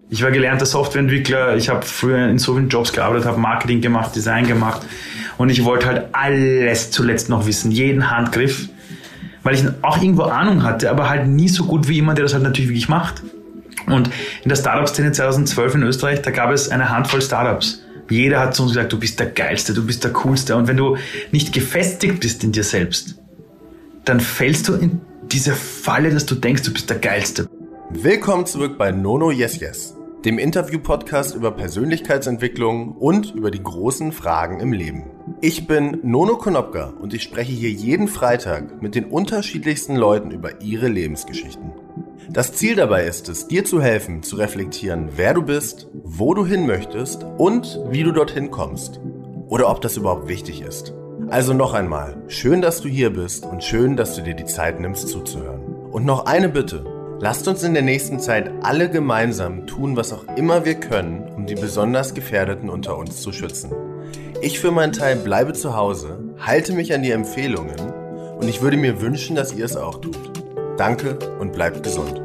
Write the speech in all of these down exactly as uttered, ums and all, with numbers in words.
Ich war gelernter Softwareentwickler, ich habe früher in so vielen Jobs gearbeitet, habe Marketing gemacht, Design gemacht und ich wollte halt alles zuletzt noch wissen, jeden Handgriff, weil ich auch irgendwo Ahnung hatte, aber halt nie so gut wie jemand, der das halt natürlich wirklich macht. Und in der Startup-Szene zweitausendzwölf in Österreich, da gab es eine Handvoll Startups. Jeder hat zu uns gesagt, du bist der Geilste, du bist der Coolste. Und wenn du nicht gefestigt bist in dir selbst, dann fällst du in diese Falle, dass du denkst, du bist der Geilste. Willkommen zurück bei Nono Yes Yes, dem Interview-Podcast über Persönlichkeitsentwicklung und über die großen Fragen im Leben. Ich bin Nono Konopka und ich spreche hier jeden Freitag mit den unterschiedlichsten Leuten über ihre Lebensgeschichten. Das Ziel dabei ist es, dir zu helfen, zu reflektieren, wer du bist, wo du hin möchtest und wie du dorthin kommst. Oder ob das überhaupt wichtig ist. Also noch einmal, schön, dass du hier bist und schön, dass du dir die Zeit nimmst zuzuhören. Und noch eine Bitte. Lasst uns in der nächsten Zeit alle gemeinsam tun, was auch immer wir können, um die besonders Gefährdeten unter uns zu schützen. Ich für meinen Teil bleibe zu Hause, halte mich an die Empfehlungen und ich würde mir wünschen, dass ihr es auch tut. Danke und bleibt gesund.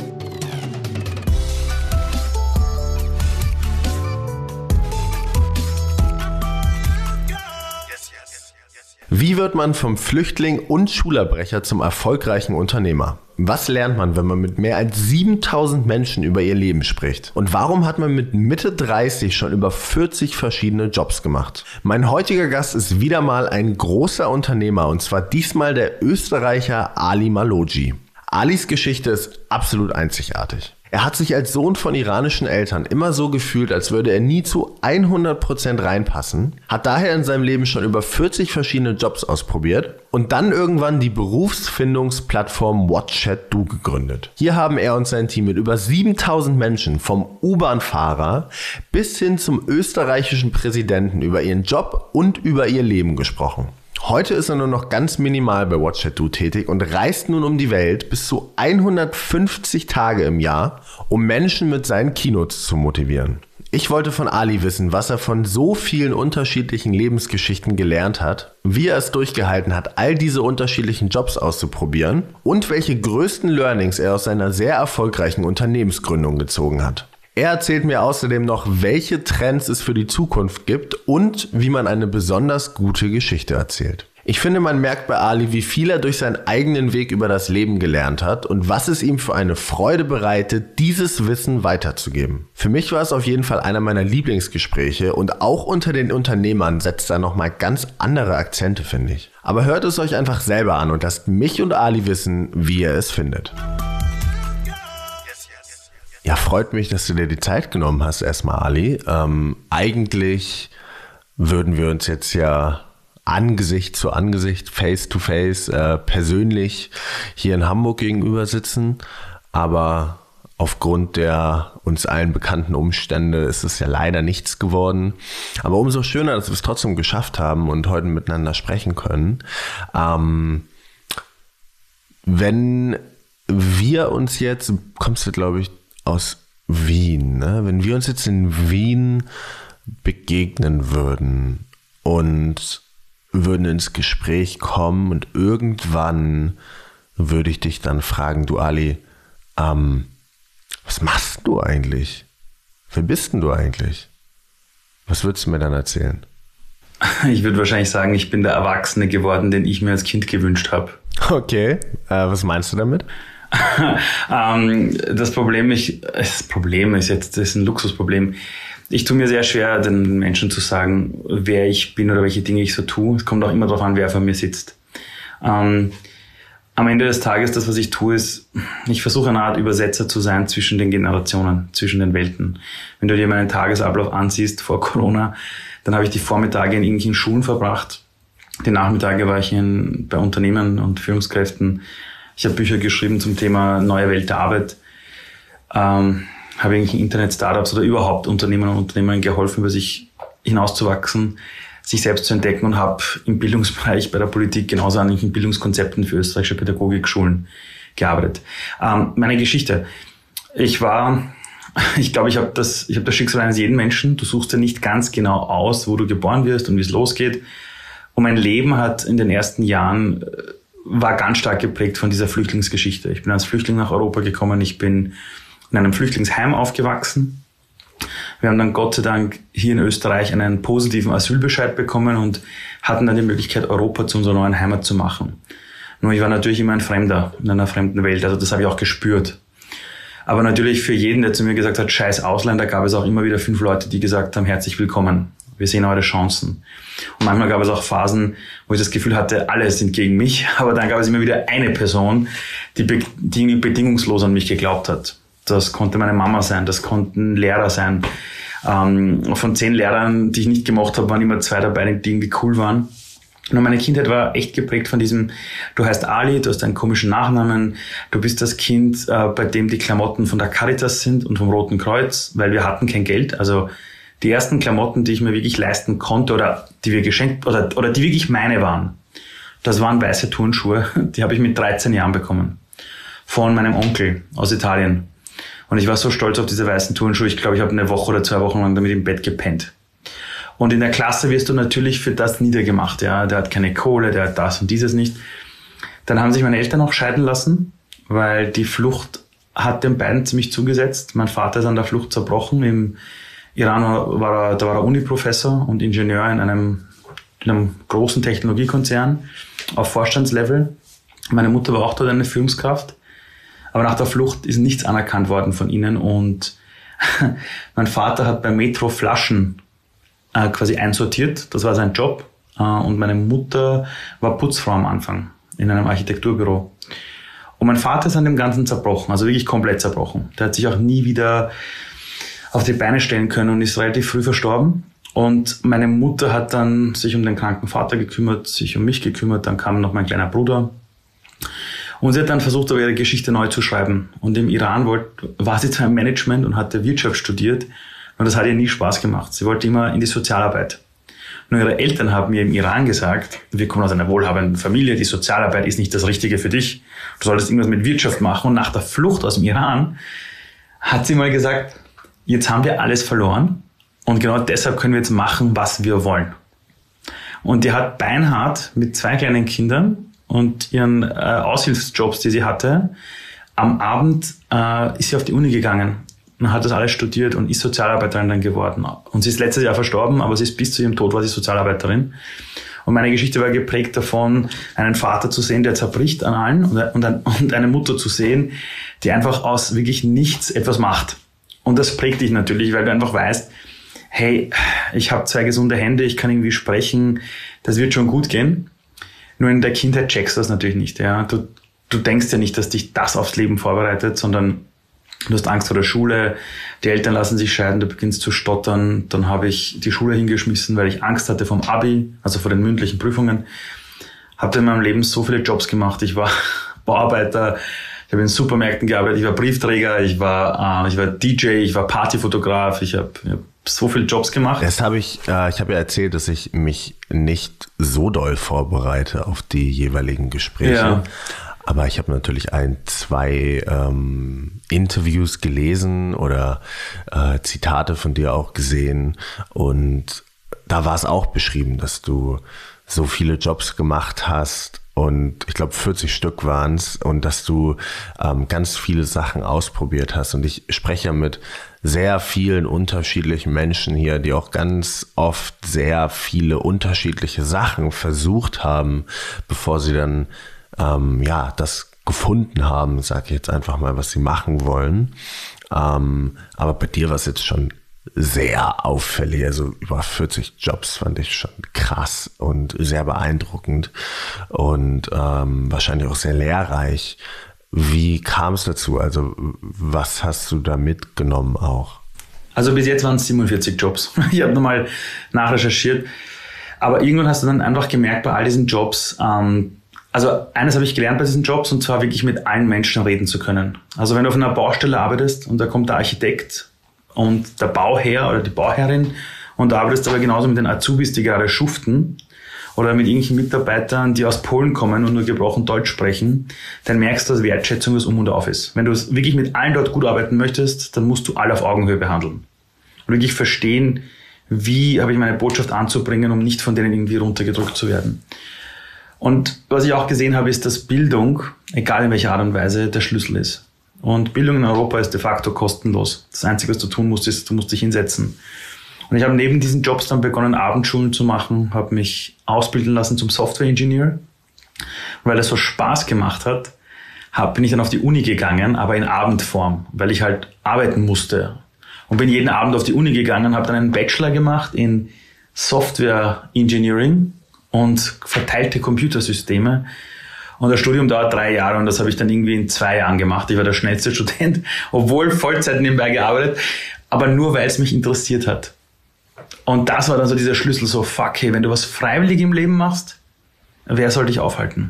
Wie wird man vom Flüchtling und Schulabbrecher zum erfolgreichen Unternehmer? Was lernt man, wenn man mit mehr als siebentausend Menschen über ihr Leben spricht? Und warum hat man mit Mitte dreißig schon über vierzig verschiedene Jobs gemacht? Mein heutiger Gast ist wieder mal ein großer Unternehmer und zwar diesmal der Österreicher Ali Malhoji. Alis Geschichte ist absolut einzigartig. Er hat sich als Sohn von iranischen Eltern immer so gefühlt, als würde er nie zu hundert Prozent reinpassen, hat daher in seinem Leben schon über vierzig verschiedene Jobs ausprobiert und dann irgendwann die Berufsfindungsplattform WhatChat-Do gegründet. Hier haben er und sein Team mit über siebentausend Menschen vom U-Bahn-Fahrer bis hin zum österreichischen Präsidenten über ihren Job und über ihr Leben gesprochen. Heute ist er nur noch ganz minimal bei WhatChat-Do tätig und reist nun um die Welt bis zu hundertfünfzig Tage im Jahr, um Menschen mit seinen Keynotes zu motivieren. Ich wollte von Ali wissen, was er von so vielen unterschiedlichen Lebensgeschichten gelernt hat, wie er es durchgehalten hat, all diese unterschiedlichen Jobs auszuprobieren und welche größten Learnings er aus seiner sehr erfolgreichen Unternehmensgründung gezogen hat. Er erzählt mir außerdem noch, welche Trends es für die Zukunft gibt und wie man eine besonders gute Geschichte erzählt. Ich finde, man merkt bei Ali, wie viel er durch seinen eigenen Weg über das Leben gelernt hat und was es ihm für eine Freude bereitet, dieses Wissen weiterzugeben. Für mich war es auf jeden Fall einer meiner Lieblingsgespräche und auch unter den Unternehmern setzt er nochmal ganz andere Akzente, finde ich. Aber hört es euch einfach selber an und lasst mich und Ali wissen, wie ihr es findet. Ja, freut mich, dass du dir die Zeit genommen hast, erstmal Ali. Ähm, eigentlich würden wir uns jetzt ja Angesicht zu Angesicht, Face to Face, äh, persönlich hier in Hamburg gegenüber sitzen. Aber aufgrund der uns allen bekannten Umstände ist es ja leider nichts geworden. Aber umso schöner, dass wir es trotzdem geschafft haben und heute miteinander sprechen können. Ähm, wenn wir uns jetzt, kommst du glaube ich aus Wien, ne? Wenn wir uns jetzt in Wien begegnen würden und würden ins Gespräch kommen und irgendwann würde ich dich dann fragen, du Ali, ähm, was machst du eigentlich? Wer bist denn du eigentlich? Was würdest du mir dann erzählen? Ich würde wahrscheinlich sagen, ich bin der Erwachsene geworden, den ich mir als Kind gewünscht habe. Okay, äh, was meinst du damit? ähm, das Problem, ich, das Problem ist jetzt, das ist ein Luxusproblem. Ich tue mir sehr schwer, den Menschen zu sagen, wer ich bin oder welche Dinge ich so tue. Es kommt auch immer darauf an, wer vor mir sitzt. Ähm, am Ende des Tages, das, was ich tue, ist, ich versuche eine Art Übersetzer zu sein zwischen den Generationen, zwischen den Welten. Wenn du dir meinen Tagesablauf ansiehst vor Corona, dann habe ich die Vormittage in irgendwelchen Schulen verbracht. Die Nachmittage war ich in, bei Unternehmen und Führungskräften. Ich habe Bücher geschrieben zum Thema neue Welt der Arbeit, ähm, habe irgendwelche Internet-Startups oder überhaupt Unternehmern und Unternehmern geholfen, über sich hinauszuwachsen, sich selbst zu entdecken und habe im Bildungsbereich bei der Politik genauso an irgendwelchen Bildungskonzepten für österreichische Pädagogikschulen gearbeitet. Ähm, meine Geschichte. Ich war, ich glaube, ich habe das, ich habe das Schicksal eines jeden Menschen. Du suchst ja nicht ganz genau aus, wo du geboren wirst und wie es losgeht. Und mein Leben hat in den ersten Jahren war ganz stark geprägt von dieser Flüchtlingsgeschichte. Ich bin als Flüchtling nach Europa gekommen. Ich bin in einem Flüchtlingsheim aufgewachsen. Wir haben dann Gott sei Dank hier in Österreich einen positiven Asylbescheid bekommen und hatten dann die Möglichkeit, Europa zu unserer neuen Heimat zu machen. Nur ich war natürlich immer ein Fremder in einer fremden Welt, also das habe ich auch gespürt. Aber natürlich für jeden, der zu mir gesagt hat, scheiß Ausländer, gab es auch immer wieder fünf Leute, die gesagt haben, herzlich willkommen, wir sehen eure Chancen. Und manchmal gab es auch Phasen, wo ich das Gefühl hatte, alle sind gegen mich, aber dann gab es immer wieder eine Person, die, be- die bedingungslos an mich geglaubt hat. Das konnte meine Mama sein, das konnten Lehrer sein. Ähm, von zehn Lehrern, die ich nicht gemocht habe, waren immer zwei dabei, die irgendwie cool waren. Und meine Kindheit war echt geprägt von diesem, du heißt Ali, du hast einen komischen Nachnamen, du bist das Kind, äh, bei dem die Klamotten von der Caritas sind und vom Roten Kreuz, weil wir hatten kein Geld. Also die ersten Klamotten, die ich mir wirklich leisten konnte oder die wir geschenkt oder, oder die wirklich meine waren, das waren weiße Turnschuhe, die habe ich mit dreizehn Jahren bekommen. Von meinem Onkel aus Italien. Und ich war so stolz auf diese weißen Turnschuhe. Ich glaube, ich habe eine Woche oder zwei Wochen lang damit im Bett gepennt. Und in der Klasse wirst du natürlich für das niedergemacht. Ja, der hat keine Kohle, der hat das und dieses nicht. Dann haben sich meine Eltern auch scheiden lassen, weil die Flucht hat den beiden ziemlich zugesetzt. Mein Vater ist an der Flucht zerbrochen. Im Iran war er, da war er Uniprofessor und Ingenieur in einem, in einem großen Technologiekonzern auf Vorstandslevel. Meine Mutter war auch dort eine Führungskraft. Aber nach der Flucht ist nichts anerkannt worden von ihnen und mein Vater hat bei Metro Flaschen äh, quasi einsortiert. Das war sein Job. Äh, und meine Mutter war Putzfrau am Anfang in einem Architekturbüro. Und mein Vater ist an dem Ganzen zerbrochen, also wirklich komplett zerbrochen. Der hat sich auch nie wieder auf die Beine stellen können und ist relativ früh verstorben. Und meine Mutter hat dann sich um den kranken Vater gekümmert, sich um mich gekümmert. Dann kam noch mein kleiner Bruder. Und sie hat dann versucht, aber ihre Geschichte neu zu schreiben. Und im Iran wollte, war sie zwar im Management und hatte Wirtschaft studiert, und das hat ihr nie Spaß gemacht. Sie wollte immer in die Sozialarbeit. Nur ihre Eltern haben mir im Iran gesagt, wir kommen aus einer wohlhabenden Familie, die Sozialarbeit ist nicht das Richtige für dich. Du solltest irgendwas mit Wirtschaft machen. Und nach der Flucht aus dem Iran hat sie mal gesagt, jetzt haben wir alles verloren und genau deshalb können wir jetzt machen, was wir wollen. Und die hat beinhart mit zwei kleinen Kindern und ihren äh, Aushilfsjobs, die sie hatte, am Abend äh, ist sie auf die Uni gegangen und hat das alles studiert und ist Sozialarbeiterin dann geworden. Und sie ist letztes Jahr verstorben, aber sie ist bis zu ihrem Tod war sie Sozialarbeiterin. Und meine Geschichte war geprägt davon, einen Vater zu sehen, der zerbricht an allen und, und, ein, und eine Mutter zu sehen, die einfach aus wirklich nichts etwas macht. Und das prägt dich natürlich, weil du einfach weißt, hey, ich habe zwei gesunde Hände, ich kann irgendwie sprechen, das wird schon gut gehen. Nur in der Kindheit checkst du das natürlich nicht. Ja. Du, du denkst ja nicht, dass dich das aufs Leben vorbereitet, sondern du hast Angst vor der Schule, die Eltern lassen sich scheiden, du beginnst zu stottern. Dann habe ich die Schule hingeschmissen, weil ich Angst hatte vom Abi, also vor den mündlichen Prüfungen. Habe in meinem Leben so viele Jobs gemacht. Ich war Bauarbeiter, ich habe in Supermärkten gearbeitet, ich war Briefträger, ich war, äh, ich war D J, ich war Partyfotograf, ich habe hab so viele Jobs gemacht. Das habe ich, äh, ich habe ja erzählt, dass ich mich nicht so doll vorbereite auf die jeweiligen Gespräche. Ja. Aber ich habe natürlich ein, zwei ähm, Interviews gelesen oder äh, Zitate von dir auch gesehen. Und da war es auch beschrieben, dass du so viele Jobs gemacht hast. Und ich glaube, vierzig Stück waren es. Und dass du ähm, ganz viele Sachen ausprobiert hast. Und ich spreche mit sehr vielen unterschiedlichen Menschen hier, die auch ganz oft sehr viele unterschiedliche Sachen versucht haben, bevor sie dann ähm, ja das gefunden haben, sage ich jetzt einfach mal, was sie machen wollen. Ähm, aber bei dir war es jetzt schon sehr auffällig, also über vierzig Jobs fand ich schon krass und sehr beeindruckend und ähm, wahrscheinlich auch sehr lehrreich. Wie kam es dazu? Also was hast du da mitgenommen auch? Also bis jetzt waren es siebenundvierzig Jobs. Ich habe nochmal nachrecherchiert. Aber irgendwann hast du dann einfach gemerkt bei all diesen Jobs, ähm, also eines habe ich gelernt bei diesen Jobs und zwar wirklich mit allen Menschen reden zu können. Also wenn du auf einer Baustelle arbeitest und da kommt der Architekt und der Bauherr oder die Bauherrin und du arbeitest aber genauso mit den Azubis, die gerade schuften oder mit irgendwelchen Mitarbeitern, die aus Polen kommen und nur gebrochen Deutsch sprechen, dann merkst du, dass Wertschätzung das Um und Auf ist. Wenn du wirklich mit allen dort gut arbeiten möchtest, dann musst du alle auf Augenhöhe behandeln. Und wirklich verstehen, wie habe ich meine Botschaft anzubringen, um nicht von denen irgendwie runtergedrückt zu werden. Und was ich auch gesehen habe, ist, dass Bildung, egal in welcher Art und Weise, der Schlüssel ist. Und Bildung in Europa ist de facto kostenlos. Das Einzige, was du tun musst, ist, du musst dich hinsetzen. Und ich habe neben diesen Jobs dann begonnen, Abendschulen zu machen, habe mich ausbilden lassen zum Software-Engineer. Weil es so Spaß gemacht hat, hab, bin ich dann auf die Uni gegangen, aber in Abendform, weil ich halt arbeiten musste. Und bin jeden Abend auf die Uni gegangen, habe dann einen Bachelor gemacht in Software Engineering und verteilte Computersysteme. Und das Studium dauert drei Jahre und das habe ich dann irgendwie in zwei Jahren gemacht. Ich war der schnellste Student, obwohl Vollzeit nebenbei gearbeitet, aber nur weil es mich interessiert hat. Und das war dann so dieser Schlüssel, so fuck, hey, wenn du was freiwillig im Leben machst, wer soll dich aufhalten?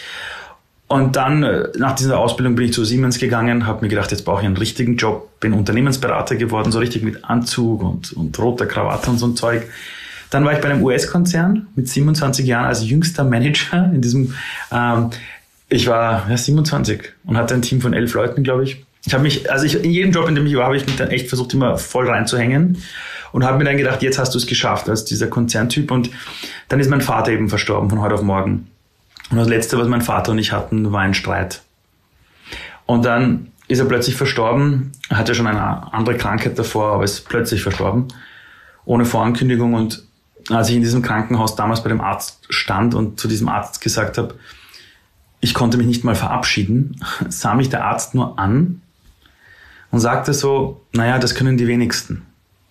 Und dann, nach dieser Ausbildung, bin ich zu Siemens gegangen, habe mir gedacht, jetzt brauche ich einen richtigen Job, bin Unternehmensberater geworden, so richtig mit Anzug und, und roter Krawatte und so ein Zeug. Dann war ich bei einem U S-Konzern mit siebenundzwanzig Jahren als jüngster Manager in diesem, ähm, ich war ja, siebenundzwanzig und hatte ein Team von elf Leuten, glaube ich. Ich habe mich, also ich, in jedem Job, in dem ich war, habe ich mich dann echt versucht, immer voll reinzuhängen und habe mir dann gedacht, jetzt hast du es geschafft als dieser Konzerntyp. Und dann ist mein Vater eben verstorben von heute auf morgen. Und das Letzte, was mein Vater und ich hatten, war ein Streit. Und dann ist er plötzlich verstorben, er hatte schon eine andere Krankheit davor, aber ist plötzlich verstorben, ohne Vorankündigung. Und als ich in diesem Krankenhaus damals bei dem Arzt stand und zu diesem Arzt gesagt habe, ich konnte mich nicht mal verabschieden, sah mich der Arzt nur an und sagte so, naja, das können die wenigsten.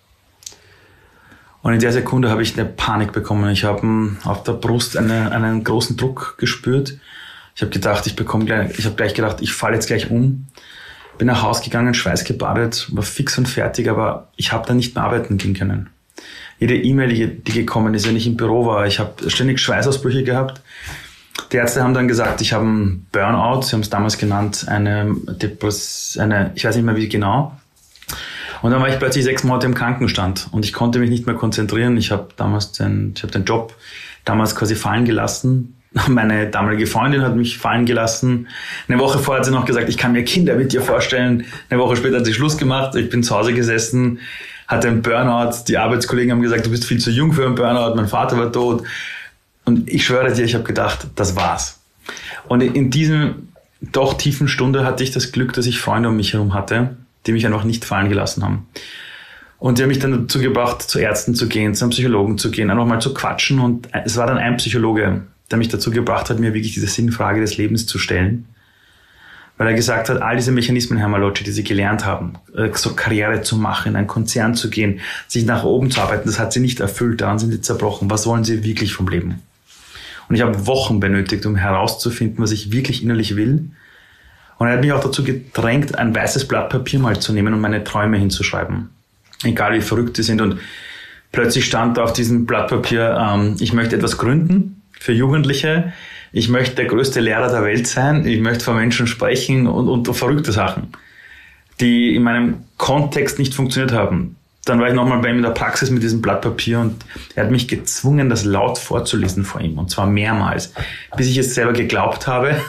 Und in der Sekunde habe ich eine Panik bekommen. Ich habe auf der Brust eine, einen großen Druck gespürt. Ich habe gedacht, ich bekomme gleich, ich habe gleich gedacht, ich falle jetzt gleich um. Bin nach Hause gegangen, schweißgebadet, war fix und fertig, aber ich habe dann nicht mehr arbeiten gehen können. Jede E-Mail, die, die gekommen ist, wenn ich im Büro war, ich habe ständig Schweißausbrüche gehabt. Die Ärzte haben dann gesagt, ich habe einen Burnout, sie haben es damals genannt, eine Depress, eine, ich weiß nicht mehr wie genau. Und dann war ich plötzlich sechs Monate im Krankenstand und ich konnte mich nicht mehr konzentrieren. Ich habe damals den, ich habe den Job damals quasi fallen gelassen. Meine damalige Freundin hat mich fallen gelassen. Eine Woche vorher hat sie noch gesagt, ich kann mir Kinder mit dir vorstellen. Eine Woche später hat sie Schluss gemacht. Ich bin zu Hause gesessen, hatte einen Burnout. Die Arbeitskollegen haben gesagt, du bist viel zu jung für einen Burnout. Mein Vater war tot. Und ich schwöre dir, ich habe gedacht, das war's. Und in diesem doch tiefen Stunde hatte ich das Glück, dass ich Freunde um mich herum hatte, die mich einfach nicht fallen gelassen haben. Und die haben mich dann dazu gebracht, zu Ärzten zu gehen, zu einem Psychologen zu gehen, einfach mal zu quatschen. Und es war dann ein Psychologe, der mich dazu gebracht hat, mir wirklich diese Sinnfrage des Lebens zu stellen. Weil er gesagt hat, all diese Mechanismen, Herr Malocci, die Sie gelernt haben, so Karriere zu machen, in einen Konzern zu gehen, sich nach oben zu arbeiten, das hat Sie nicht erfüllt, daran sind Sie zerbrochen. Was wollen Sie wirklich vom Leben? Und ich habe Wochen benötigt, um herauszufinden, was ich wirklich innerlich will. Und er hat mich auch dazu gedrängt, ein weißes Blatt Papier mal zu nehmen und meine Träume hinzuschreiben. Egal wie verrückt die sind. Und plötzlich stand da auf diesem Blatt Papier, ähm, ich möchte etwas gründen für Jugendliche. Ich möchte der größte Lehrer der Welt sein. Ich möchte vor Menschen sprechen und, und verrückte Sachen, die in meinem Kontext nicht funktioniert haben. Dann war ich nochmal bei ihm in der Praxis mit diesem Blatt Papier und er hat mich gezwungen, das laut vorzulesen vor ihm. Und zwar mehrmals, bis ich es selber geglaubt habe.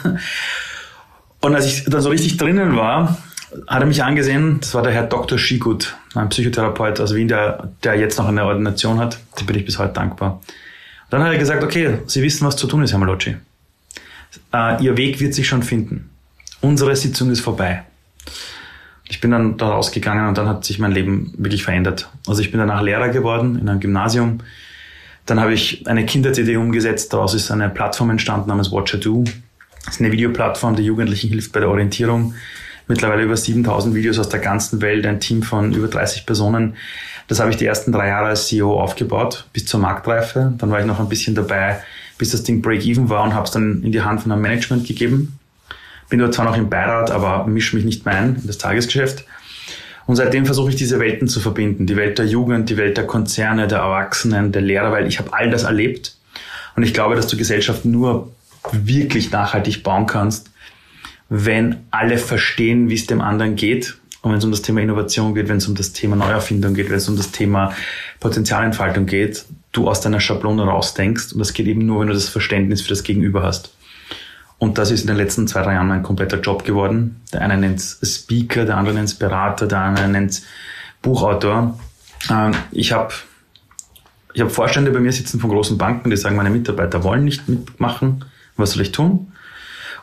Und als ich dann so richtig drinnen war, hat er mich angesehen, das war der Herr Doktor Schigut, ein Psychotherapeut aus Wien, der, der jetzt noch eine Ordination hat. Dem bin ich bis heute dankbar. Und dann hat er gesagt, okay, Sie wissen, was zu tun ist, Herr Malocci. Uh, Ihr Weg wird sich schon finden. Unsere Sitzung ist vorbei. Ich bin dann da rausgegangen und dann hat sich mein Leben wirklich verändert. Also ich bin danach Lehrer geworden in einem Gymnasium. Dann habe ich eine Kinder-C D umgesetzt. Daraus ist eine Plattform entstanden namens Watcher Do. Das ist eine Videoplattform, die Jugendlichen hilft bei der Orientierung. Mittlerweile über siebentausend Videos aus der ganzen Welt, ein Team von über dreißig Personen. Das habe ich die ersten drei Jahre als C E O aufgebaut, bis zur Marktreife. Dann war ich noch ein bisschen dabei, bis das Ding Break-Even war und habe es dann in die Hand von einem Management gegeben. Bin dort zwar noch im Beirat, aber mische mich nicht mehr ein in das Tagesgeschäft. Und seitdem versuche ich, diese Welten zu verbinden. Die Welt der Jugend, die Welt der Konzerne, der Erwachsenen, der Lehrer, weil ich habe all das erlebt. Und ich glaube, dass du Gesellschaft nur wirklich nachhaltig bauen kannst, wenn alle verstehen, wie es dem anderen geht. Und wenn es um das Thema Innovation geht, wenn es um das Thema Neuerfindung geht, wenn es um das Thema Potenzialentfaltung geht, du aus deiner Schablone rausdenkst. Und das geht eben nur, wenn du das Verständnis für das Gegenüber hast. Und das ist in den letzten zwei, drei Jahren mein kompletter Job geworden. Der eine nennt es Speaker, der andere nennt es Berater, der andere nennt es Buchautor. Ich habe ich hab Vorstände bei mir sitzen von großen Banken, die sagen, meine Mitarbeiter wollen nicht mitmachen. Was soll ich tun?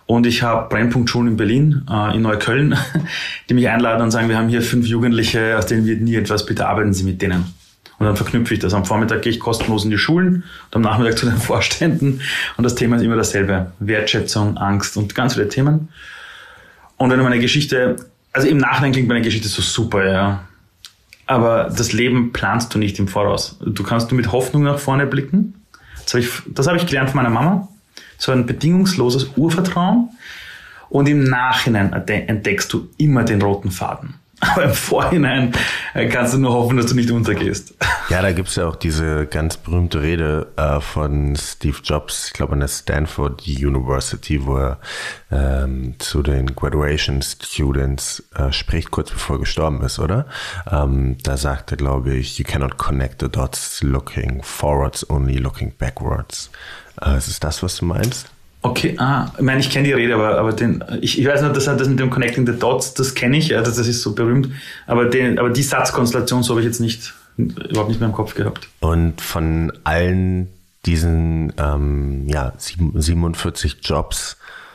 Und ich habe Brennpunktschulen in Berlin, äh, in Neukölln, die mich einladen und sagen, wir haben hier fünf Jugendliche, aus denen wird nie etwas, bitte arbeiten Sie mit denen. Und dann verknüpfe ich das. Am Vormittag gehe ich kostenlos in die Schulen und am Nachmittag zu den Vorständen. Und das Thema ist immer dasselbe. Wertschätzung, Angst und ganz viele Themen. Und wenn du meine Geschichte, also im Nachhinein klingt meine Geschichte so super, ja. Aber das Leben planst du nicht im Voraus. Du kannst nur mit Hoffnung nach vorne blicken. Das habe ich, das habe ich gelernt von meiner Mama. So ein bedingungsloses Urvertrauen. Und im Nachhinein entdeckst du immer den roten Faden. Aber im Vorhinein kannst du nur hoffen, dass du nicht untergehst. Ja, da gibt's ja auch diese ganz berühmte Rede äh, von Steve Jobs, ich glaube an der Stanford University, wo er ähm, zu den Graduation Students äh, spricht, kurz bevor er gestorben ist, oder? Ähm, da sagt er, glaube ich, you cannot connect the dots looking forwards, only looking backwards. Äh, ist es das, was du meinst? Okay, ah, ich meine, ich kenne die Rede, aber, aber den, ich, ich weiß nur, dass das mit dem Connecting the Dots, das kenne ich, ja, das, das ist so berühmt, aber, den, aber die Satzkonstellation, so habe ich jetzt nicht, überhaupt nicht mehr im Kopf gehabt. Und von allen diesen ähm, ja, siebenundvierzig Jobs,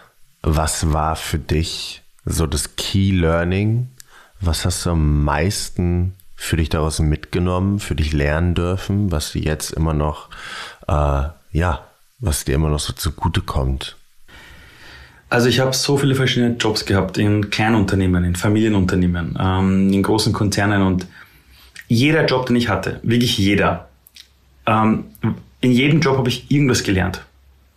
was war für dich so das Key Learning? Was hast du am meisten für dich daraus mitgenommen, für dich lernen dürfen, was du jetzt immer noch, äh, ja, was dir immer noch so zugute kommt? Also ich habe so viele verschiedene Jobs gehabt in Kleinunternehmen, in Familienunternehmen, ähm, in großen Konzernen und jeder Job, den ich hatte, wirklich jeder, ähm, in jedem Job habe ich irgendwas gelernt.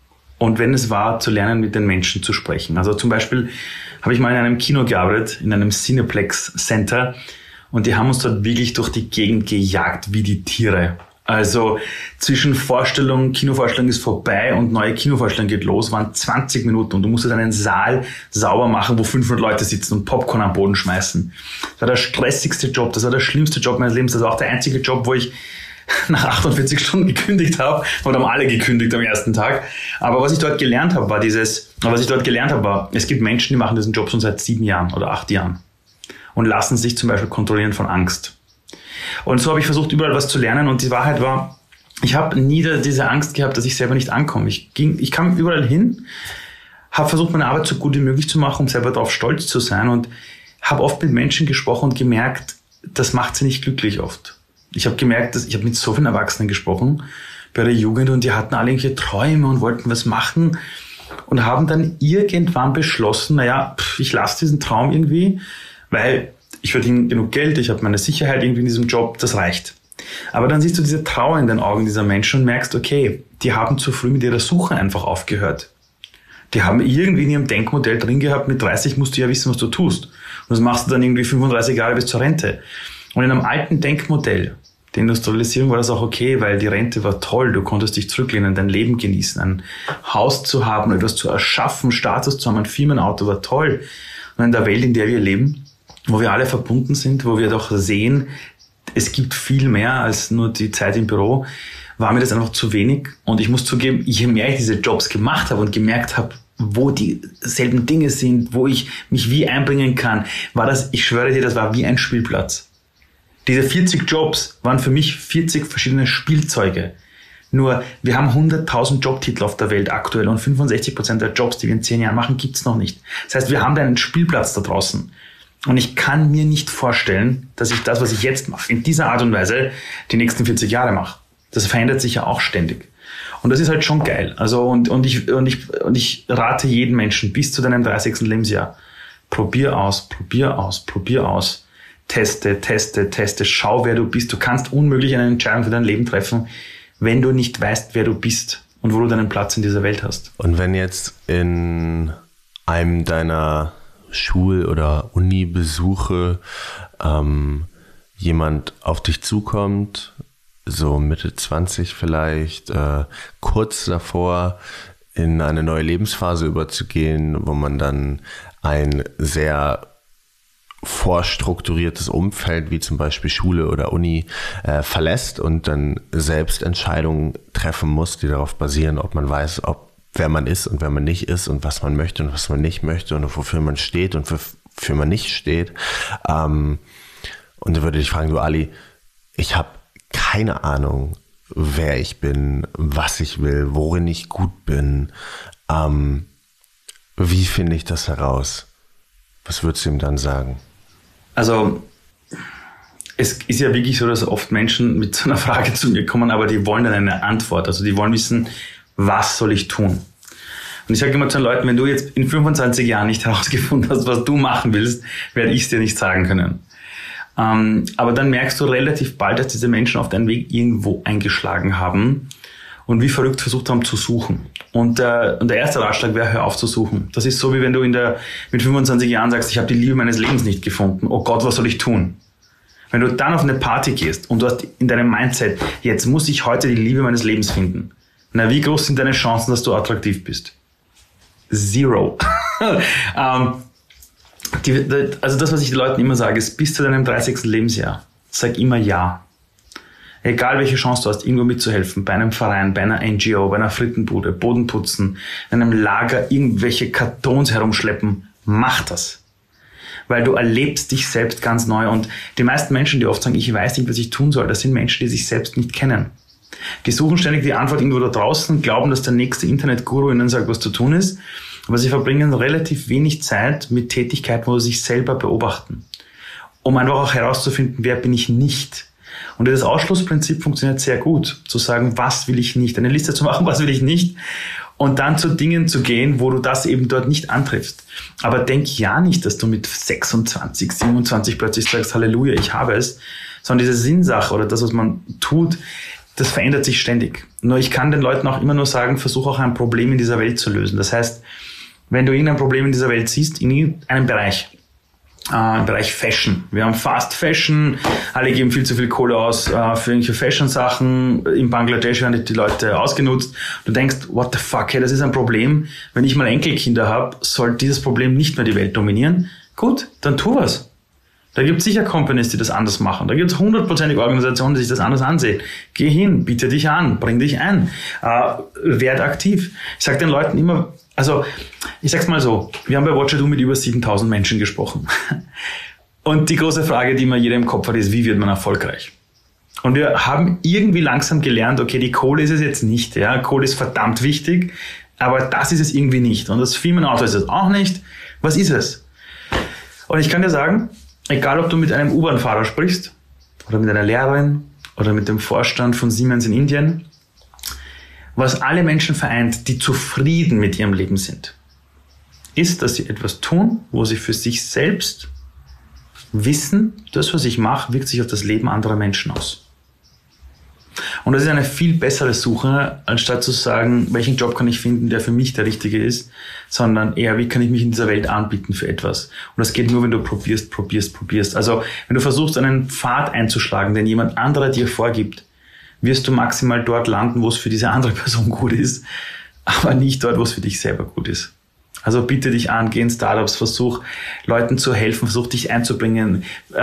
Und wenn es war, zu lernen, mit den Menschen zu sprechen. Also zum Beispiel habe ich mal in einem Kino gearbeitet, in einem Cineplex Center und die haben uns dort wirklich durch die Gegend gejagt wie die Tiere. Also zwischen Vorstellung, Kinovorstellung ist vorbei und neue Kinovorstellung geht los, waren zwanzig Minuten und du musstest einen Saal sauber machen, wo fünfhundert Leute sitzen und Popcorn am Boden schmeißen. Das war der stressigste Job, das war der schlimmste Job meines Lebens, das war auch der einzige Job, wo ich nach achtundvierzig Stunden gekündigt habe und haben alle gekündigt am ersten Tag. Aber was ich dort gelernt habe, war dieses, was ich dort gelernt habe, war, es gibt Menschen, die machen diesen Job schon seit sieben Jahren oder acht Jahren und lassen sich zum Beispiel kontrollieren von Angst. Und so habe ich versucht, überall was zu lernen und die Wahrheit war, ich habe nie diese Angst gehabt, dass ich selber nicht ankomme. Ich ging, ich kam überall hin, habe versucht, meine Arbeit so gut wie möglich zu machen, um selber darauf stolz zu sein und habe oft mit Menschen gesprochen und gemerkt, das macht sie nicht glücklich oft. Ich habe gemerkt, dass ich habe mit so vielen Erwachsenen gesprochen bei der Jugend und die hatten alle irgendwelche Träume und wollten was machen und haben dann irgendwann beschlossen, naja, pff, ich lasse diesen Traum irgendwie, weil ich verdiene genug Geld, ich habe meine Sicherheit irgendwie in diesem Job, das reicht. Aber dann siehst du diese Trauer in den Augen dieser Menschen und merkst, okay, die haben zu früh mit ihrer Suche einfach aufgehört. Die haben irgendwie in ihrem Denkmodell drin gehabt, mit dreißig musst du ja wissen, was du tust. Und das machst du dann irgendwie fünfunddreißig Jahre bis zur Rente. Und in einem alten Denkmodell, der Industrialisierung, war das auch okay, weil die Rente war toll, du konntest dich zurücklehnen, dein Leben genießen, ein Haus zu haben, etwas zu erschaffen, Status zu haben, ein Firmenauto war toll. Und in der Welt, in der wir leben, wo wir alle verbunden sind, wo wir doch sehen, es gibt viel mehr als nur die Zeit im Büro, war mir das einfach zu wenig. Und ich muss zugeben, je mehr ich diese Jobs gemacht habe und gemerkt habe, wo dieselben Dinge sind, wo ich mich wie einbringen kann, war das, ich schwöre dir, das war wie ein Spielplatz. Diese vierzig Jobs waren für mich vierzig verschiedene Spielzeuge. Nur, wir haben hunderttausend Jobtitel auf der Welt aktuell und fünfundsechzig Prozent der Jobs, die wir in zehn Jahren machen, gibt's noch nicht. Das heißt, wir haben da einen Spielplatz da draußen. Und ich kann mir nicht vorstellen, dass ich das, was ich jetzt mache, in dieser Art und Weise die nächsten vierzig Jahre mache. Das verändert sich ja auch ständig. Und das ist halt schon geil. Also, und, und ich, und ich, und ich rate jeden Menschen bis zu deinem dreißigsten Lebensjahr. Probier aus, probier aus, probier aus. Teste, teste, teste. Schau, wer du bist. Du kannst unmöglich eine Entscheidung für dein Leben treffen, wenn du nicht weißt, wer du bist und wo du deinen Platz in dieser Welt hast. Und wenn jetzt in einem deiner Schul- oder Uni-Besuche ähm, jemand auf dich zukommt, so Mitte zwanzig vielleicht, äh, kurz davor in eine neue Lebensphase überzugehen, wo man dann ein sehr vorstrukturiertes Umfeld, wie zum Beispiel Schule oder Uni, äh, verlässt und dann selbst Entscheidungen treffen muss, die darauf basieren, ob man weiß, ob wer man ist und wer man nicht ist und was man möchte und was man nicht möchte und wofür man steht und wofür man nicht steht. Ähm, und da würde ich fragen, du Ali, ich habe keine Ahnung, wer ich bin, was ich will, worin ich gut bin. Ähm, Wie finde ich das heraus? Was würdest du ihm dann sagen? Also, es ist ja wirklich so, dass oft Menschen mit so einer Frage zu mir kommen, aber die wollen dann eine Antwort. Also die wollen wissen, was soll ich tun? Und ich sage immer zu den Leuten, wenn du jetzt in fünfundzwanzig Jahren nicht herausgefunden hast, was du machen willst, werde ich es dir nicht sagen können. Ähm, aber dann merkst du relativ bald, dass diese Menschen auf deinen Weg irgendwo eingeschlagen haben und wie verrückt versucht haben zu suchen. Und, äh, und der erste Ratschlag wäre, hör auf zu suchen. Das ist so, wie wenn du in der, mit fünfundzwanzig Jahren sagst, ich habe die Liebe meines Lebens nicht gefunden. Oh Gott, was soll ich tun? Wenn du dann auf eine Party gehst und du hast in deinem Mindset, jetzt muss ich heute die Liebe meines Lebens finden. Na, wie groß sind deine Chancen, dass du attraktiv bist? Zero. ähm, die, also das, was ich den Leuten immer sage, ist, bis zu deinem dreißigsten Lebensjahr, sag immer ja. Egal welche Chance du hast, irgendwo mitzuhelfen, bei einem Verein, bei einer N G O, bei einer Frittenbude, Boden putzen, in einem Lager irgendwelche Kartons herumschleppen, mach das. Weil du erlebst dich selbst ganz neu. Und die meisten Menschen, die oft sagen, ich weiß nicht, was ich tun soll, das sind Menschen, die sich selbst nicht kennen. Die suchen ständig die Antwort irgendwo da draußen, glauben, dass der nächste Internetguru ihnen sagt, was zu tun ist. Aber sie verbringen relativ wenig Zeit mit Tätigkeiten, wo sie sich selber beobachten. Um einfach auch herauszufinden, wer bin ich nicht. Und das Ausschlussprinzip funktioniert sehr gut. Zu sagen, was will ich nicht. Eine Liste zu machen, was will ich nicht. Und dann zu Dingen zu gehen, wo du das eben dort nicht antriffst. Aber denk ja nicht, dass du mit sechsundzwanzig, siebenundzwanzig plötzlich sagst, Halleluja, ich habe es. Sondern diese Sinnsache oder das, was man tut, das verändert sich ständig. Nur ich kann den Leuten auch immer nur sagen, versuch auch ein Problem in dieser Welt zu lösen. Das heißt, wenn du irgendein Problem in dieser Welt siehst, in irgendeinem Bereich, äh, im Bereich Fashion. Wir haben Fast Fashion, alle geben viel zu viel Kohle aus äh, für irgendwelche Fashion-Sachen. In Bangladesch werden die Leute ausgenutzt. Du denkst, what the fuck, hey, das ist ein Problem. Wenn ich mal Enkelkinder habe, soll dieses Problem nicht mehr die Welt dominieren. Gut, dann tu was. Da gibt es sicher Companies, die das anders machen. Da gibt es hundertprozentige Organisationen, die sich das anders ansehen. Geh hin, biete dich an, bring dich ein, äh, werd aktiv. Ich sage den Leuten immer, also ich sag's mal so, wir haben bei Watcher mit über siebentausend Menschen gesprochen. Und die große Frage, die immer jeder im Kopf hat, ist, wie wird man erfolgreich? Und wir haben irgendwie langsam gelernt, okay, die Kohle ist es jetzt nicht. Ja, Kohle ist verdammt wichtig, aber das ist es irgendwie nicht. Und das Firmenauto ist es auch nicht. Was ist es? Und ich kann dir sagen, egal ob du mit einem U-Bahn-Fahrer sprichst oder mit einer Lehrerin oder mit dem Vorstand von Siemens in Indien, was alle Menschen vereint, die zufrieden mit ihrem Leben sind, ist, dass sie etwas tun, wo sie für sich selbst wissen, das, was ich mache, wirkt sich auf das Leben anderer Menschen aus. Und das ist eine viel bessere Suche, anstatt zu sagen, welchen Job kann ich finden, der für mich der richtige ist, sondern eher, wie kann ich mich in dieser Welt anbieten für etwas. Und das geht nur, wenn du probierst, probierst, probierst. Also wenn du versuchst, einen Pfad einzuschlagen, den jemand anderer dir vorgibt, wirst du maximal dort landen, wo es für diese andere Person gut ist, aber nicht dort, wo es für dich selber gut ist. Also bitte dich an, geh in Startups, versuch Leuten zu helfen, versuch dich einzubringen.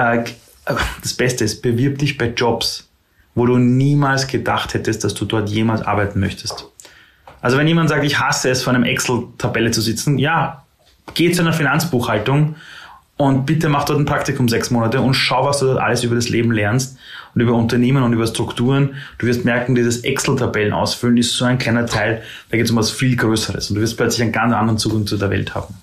Das Beste ist, bewirb dich bei Jobs, wo du niemals gedacht hättest, dass du dort jemals arbeiten möchtest. Also wenn jemand sagt, ich hasse es, vor einem Excel-Tabelle zu sitzen, ja, geh zu einer Finanzbuchhaltung und bitte mach dort ein Praktikum sechs Monate und schau, was du dort alles über das Leben lernst und über Unternehmen und über Strukturen. Du wirst merken, dieses Excel-Tabellen ausfüllen ist so ein kleiner Teil, da geht es um was viel Größeres und du wirst plötzlich einen ganz anderen Zugang zu der Welt haben.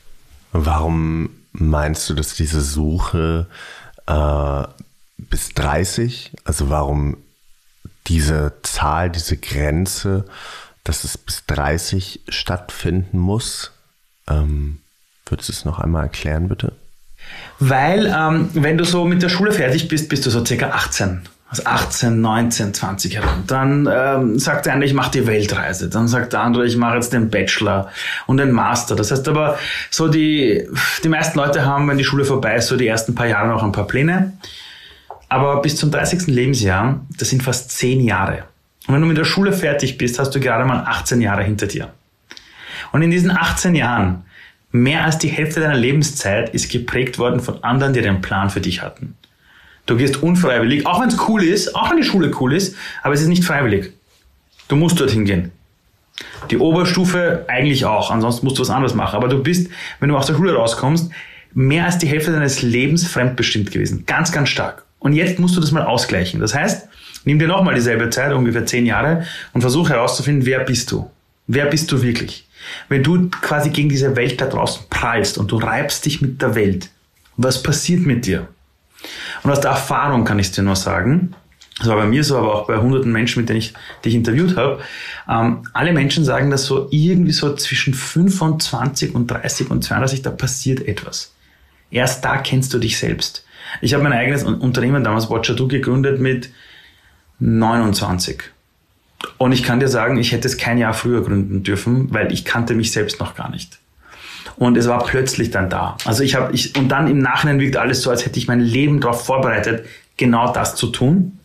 Warum meinst du, dass diese Suche äh, bis dreißig, also warum diese Zahl, diese Grenze, dass es bis dreißig stattfinden muss? Ähm, würdest du es noch einmal erklären, bitte? Weil, ähm, wenn du so mit der Schule fertig bist, bist du so circa achtzehn. Also achtzehn, neunzehn, zwanzig herum. Dann ähm, sagt der eine, ich mache die Weltreise. Dann sagt der andere, ich mache jetzt den Bachelor und den Master. Das heißt aber, so die, die meisten Leute haben, wenn die Schule vorbei ist, so die ersten paar Jahre noch ein paar Pläne. Aber bis zum dreißigsten Lebensjahr, das sind fast zehn Jahre. Und wenn du mit der Schule fertig bist, hast du gerade mal achtzehn Jahre hinter dir. Und in diesen achtzehn Jahren, mehr als die Hälfte deiner Lebenszeit ist geprägt worden von anderen, die einen Plan für dich hatten. Du gehst unfreiwillig, auch wenn es cool ist, auch wenn die Schule cool ist, aber es ist nicht freiwillig. Du musst dorthin gehen. Die Oberstufe eigentlich auch, ansonsten musst du was anderes machen. Aber du bist, wenn du aus der Schule rauskommst, mehr als die Hälfte deines Lebens fremdbestimmt gewesen. Ganz, ganz stark. Und jetzt musst du das mal ausgleichen. Das heißt, nimm dir nochmal dieselbe Zeit, ungefähr zehn Jahre, und versuch herauszufinden, wer bist du? Wer bist du wirklich? Wenn du quasi gegen diese Welt da draußen prallst und du reibst dich mit der Welt, was passiert mit dir? Und aus der Erfahrung kann ich dir nur sagen, das war bei mir so, aber auch bei hunderten Menschen, mit denen ich dich interviewt habe, ähm, alle Menschen sagen, dass so irgendwie so zwischen fünfundzwanzig und dreißig und zweiunddreißig, da passiert etwas. Erst da kennst du dich selbst. Ich habe mein eigenes Unternehmen damals, Watchadoo, gegründet mit neunundzwanzig. Und ich kann dir sagen, ich hätte es kein Jahr früher gründen dürfen, weil ich kannte mich selbst noch gar nicht. Und es war plötzlich dann da. Also ich habe, ich, und dann im Nachhinein wirkt alles so, als hätte ich mein Leben darauf vorbereitet, genau das zu tun.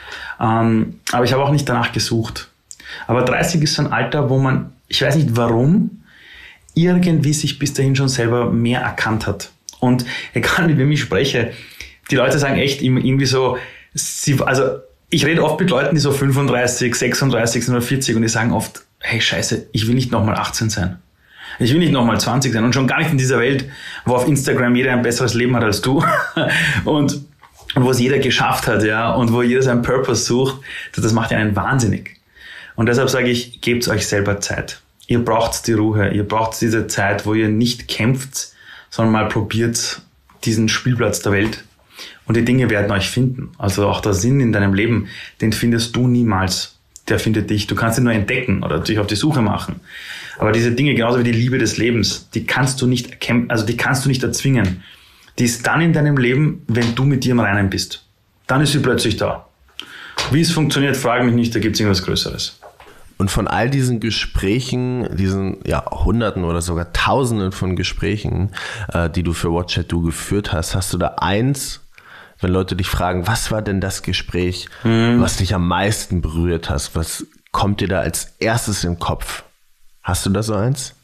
Ähm, aber ich habe auch nicht danach gesucht. Aber dreißig ist so ein Alter, wo man, ich weiß nicht warum, irgendwie sich bis dahin schon selber mehr erkannt hat. Und egal mit wem ich spreche, die Leute sagen echt irgendwie so, sie, also ich rede oft mit Leuten, die so fünfunddreißig, sechsunddreißig sind oder vierzig und die sagen oft, hey Scheiße, ich will nicht nochmal achtzehn sein. Ich will nicht nochmal zwanzig sein und schon gar nicht in dieser Welt, wo auf Instagram jeder ein besseres Leben hat als du und, und wo es jeder geschafft hat, ja, und wo jeder seinen Purpose sucht. Das macht ja einen wahnsinnig. Und deshalb sage ich, gebt euch selber Zeit. Ihr braucht die Ruhe, ihr braucht diese Zeit, wo ihr nicht kämpft, sondern mal probiert diesen Spielplatz der Welt. Und die Dinge werden euch finden. Also auch der Sinn in deinem Leben, den findest du niemals. Der findet dich. Du kannst ihn nur entdecken oder dich auf die Suche machen. Aber diese Dinge, genauso wie die Liebe des Lebens, die kannst du nicht erkämpfen, also die kannst du nicht erzwingen. Die ist dann in deinem Leben, wenn du mit dir im Reinen bist. Dann ist sie plötzlich da. Wie es funktioniert, frage mich nicht, da gibt es irgendwas Größeres. Und von all diesen Gesprächen, diesen ja, Hunderten oder sogar Tausenden von Gesprächen, äh, die du für Watchadoo geführt hast, hast du da eins, wenn Leute dich fragen, was war denn das Gespräch, mhm. was dich am meisten berührt hast? Was kommt dir da als erstes in den Kopf? Hast du da so eins?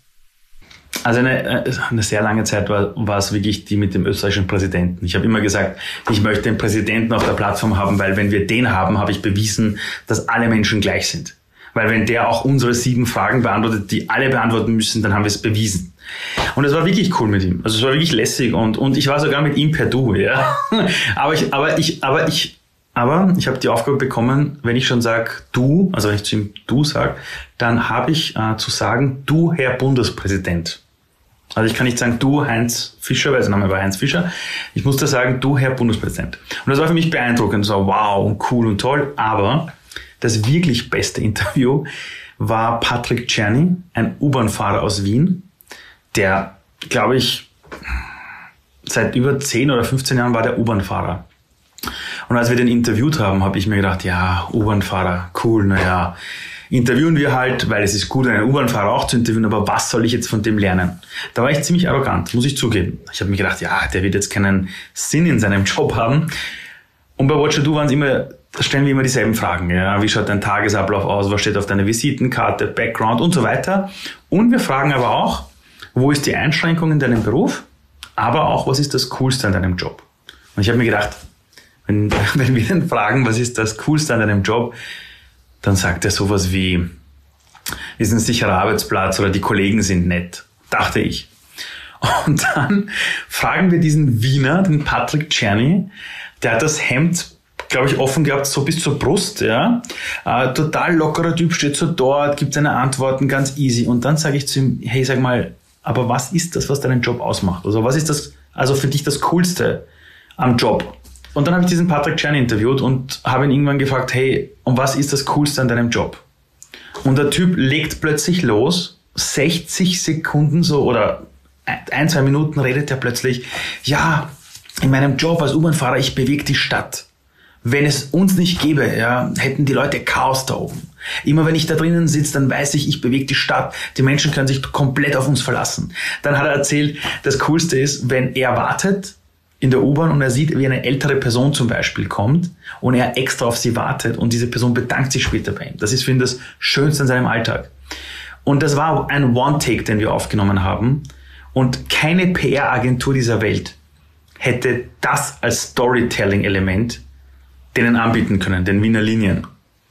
Also eine, eine sehr lange Zeit war, war es wirklich die mit dem österreichischen Präsidenten. Ich habe immer gesagt, ich möchte den Präsidenten auf der Plattform haben, weil wenn wir den haben, habe ich bewiesen, dass alle Menschen gleich sind. Weil wenn der auch unsere sieben Fragen beantwortet, die alle beantworten müssen, dann haben wir es bewiesen. Und es war wirklich cool mit ihm. Also es war wirklich lässig und, und ich war sogar mit ihm per Du, ja. aber ich, aber ich, aber ich, aber ich habe die Aufgabe bekommen, wenn ich schon sage Du, also wenn ich zu ihm Du sage, dann habe ich äh, zu sagen, Du, Herr Bundespräsident. Also ich kann nicht sagen, Du, Heinz Fischer, weil sein Name war Heinz Fischer. Ich musste sagen, Du, Herr Bundespräsident. Und das war für mich beeindruckend. So, wow, und cool und toll. Aber das wirklich beste Interview war Patrick Czerny, ein U-Bahn-Fahrer aus Wien, der, glaube ich, seit über zehn oder fünfzehn Jahren war der U-Bahn-Fahrer. Und als wir den interviewt haben, habe ich mir gedacht, ja, U-Bahn-Fahrer, cool, naja, interviewen wir halt, weil es ist gut, einen U-Bahn-Fahrer auch zu interviewen, aber was soll ich jetzt von dem lernen? Da war ich ziemlich arrogant, muss ich zugeben. Ich habe mir gedacht, ja, der wird jetzt keinen Sinn in seinem Job haben. Und bei Watchadoo waren es immer, da stellen wir immer dieselben Fragen. Ja? Wie schaut dein Tagesablauf aus? Was steht auf deiner Visitenkarte? Background und so weiter. Und wir fragen aber auch, wo ist die Einschränkung in deinem Beruf? Aber auch, was ist das Coolste an deinem Job? Und ich habe mir gedacht, wenn, wenn wir ihn fragen, was ist das Coolste an deinem Job, dann sagt er sowas wie, ist ein sicherer Arbeitsplatz oder die Kollegen sind nett, dachte ich. Und dann fragen wir diesen Wiener, den Patrick Czerny, der hat das Hemd, glaube ich, offen gehabt, so bis zur Brust, ja. Äh, total lockerer Typ, steht so dort, gibt seine Antworten ganz easy. Und dann sage ich zu ihm, hey, sag mal, aber was ist das, was deinen Job ausmacht? Also was ist das, also für dich das Coolste am Job? Und dann habe ich diesen Patrick Czerny interviewt und habe ihn irgendwann gefragt, hey, und was ist das Coolste an deinem Job? Und der Typ legt plötzlich los, sechzig Sekunden so oder ein, zwei Minuten redet er plötzlich, ja, in meinem Job als U-Bahn-Fahrer, ich bewege die Stadt. Wenn es uns nicht gäbe, ja, hätten die Leute Chaos da oben. Immer wenn ich da drinnen sitze, dann weiß ich, ich bewege die Stadt. Die Menschen können sich komplett auf uns verlassen. Dann hat er erzählt, das Coolste ist, wenn er wartet in der U-Bahn und er sieht, wie eine ältere Person zum Beispiel kommt und er extra auf sie wartet und diese Person bedankt sich später bei ihm. Das ist für ihn das Schönste an seinem Alltag. Und das war ein One-Take, den wir aufgenommen haben. Und keine P R-Agentur dieser Welt hätte das als Storytelling-Element denen anbieten können, den Wiener Linien.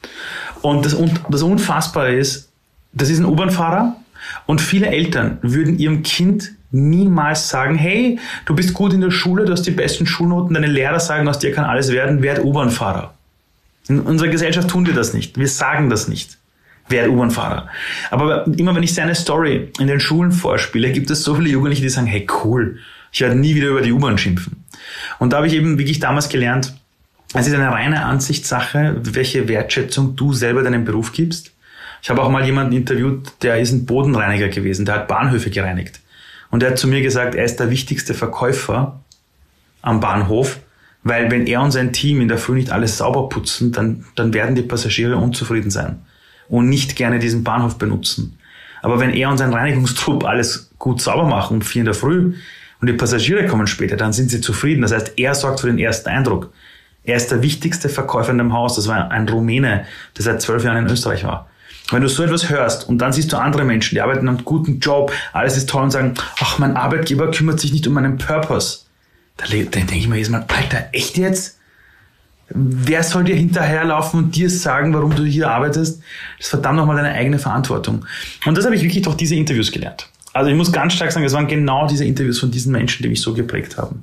Und das, das Unfassbare ist, das ist ein U-Bahn-Fahrer und viele Eltern würden ihrem Kind niemals sagen, hey, du bist gut in der Schule, du hast die besten Schulnoten, deine Lehrer sagen, aus dir kann alles werden, werd U-Bahn-Fahrer. In unserer Gesellschaft tun wir das nicht. Wir sagen das nicht. werde U-Bahn-Fahrer. Aber immer wenn ich seine Story in den Schulen vorspiele, gibt es so viele Jugendliche, die sagen, hey cool, ich werde nie wieder über die U-Bahn schimpfen. Und da habe ich eben wirklich damals gelernt, es ist eine reine Ansichtssache, welche Wertschätzung du selber deinem Beruf gibst. Ich habe auch mal jemanden interviewt, der ist ein Bodenreiniger gewesen, der hat Bahnhöfe gereinigt. Und er hat zu mir gesagt, er ist der wichtigste Verkäufer am Bahnhof, weil wenn er und sein Team in der Früh nicht alles sauber putzen, dann, dann werden die Passagiere unzufrieden sein und nicht gerne diesen Bahnhof benutzen. Aber wenn er und sein Reinigungstrupp alles gut sauber machen um vier in der Früh und die Passagiere kommen später, dann sind sie zufrieden. Das heißt, er sorgt für den ersten Eindruck. Er ist der wichtigste Verkäufer in dem Haus. Das war ein Rumäne, der seit zwölf Jahren in Österreich war. Wenn du so etwas hörst und dann siehst du andere Menschen, die arbeiten einen guten Job, alles ist toll und sagen, ach, mein Arbeitgeber kümmert sich nicht um meinen Purpose. Dann denke ich mir jedes Mal, Alter, echt jetzt? Wer soll dir hinterherlaufen und dir sagen, warum du hier arbeitest? Das ist verdammt nochmal deine eigene Verantwortung. Und das habe ich wirklich durch diese Interviews gelernt. Also ich muss ganz stark sagen, es waren genau diese Interviews von diesen Menschen, die mich so geprägt haben.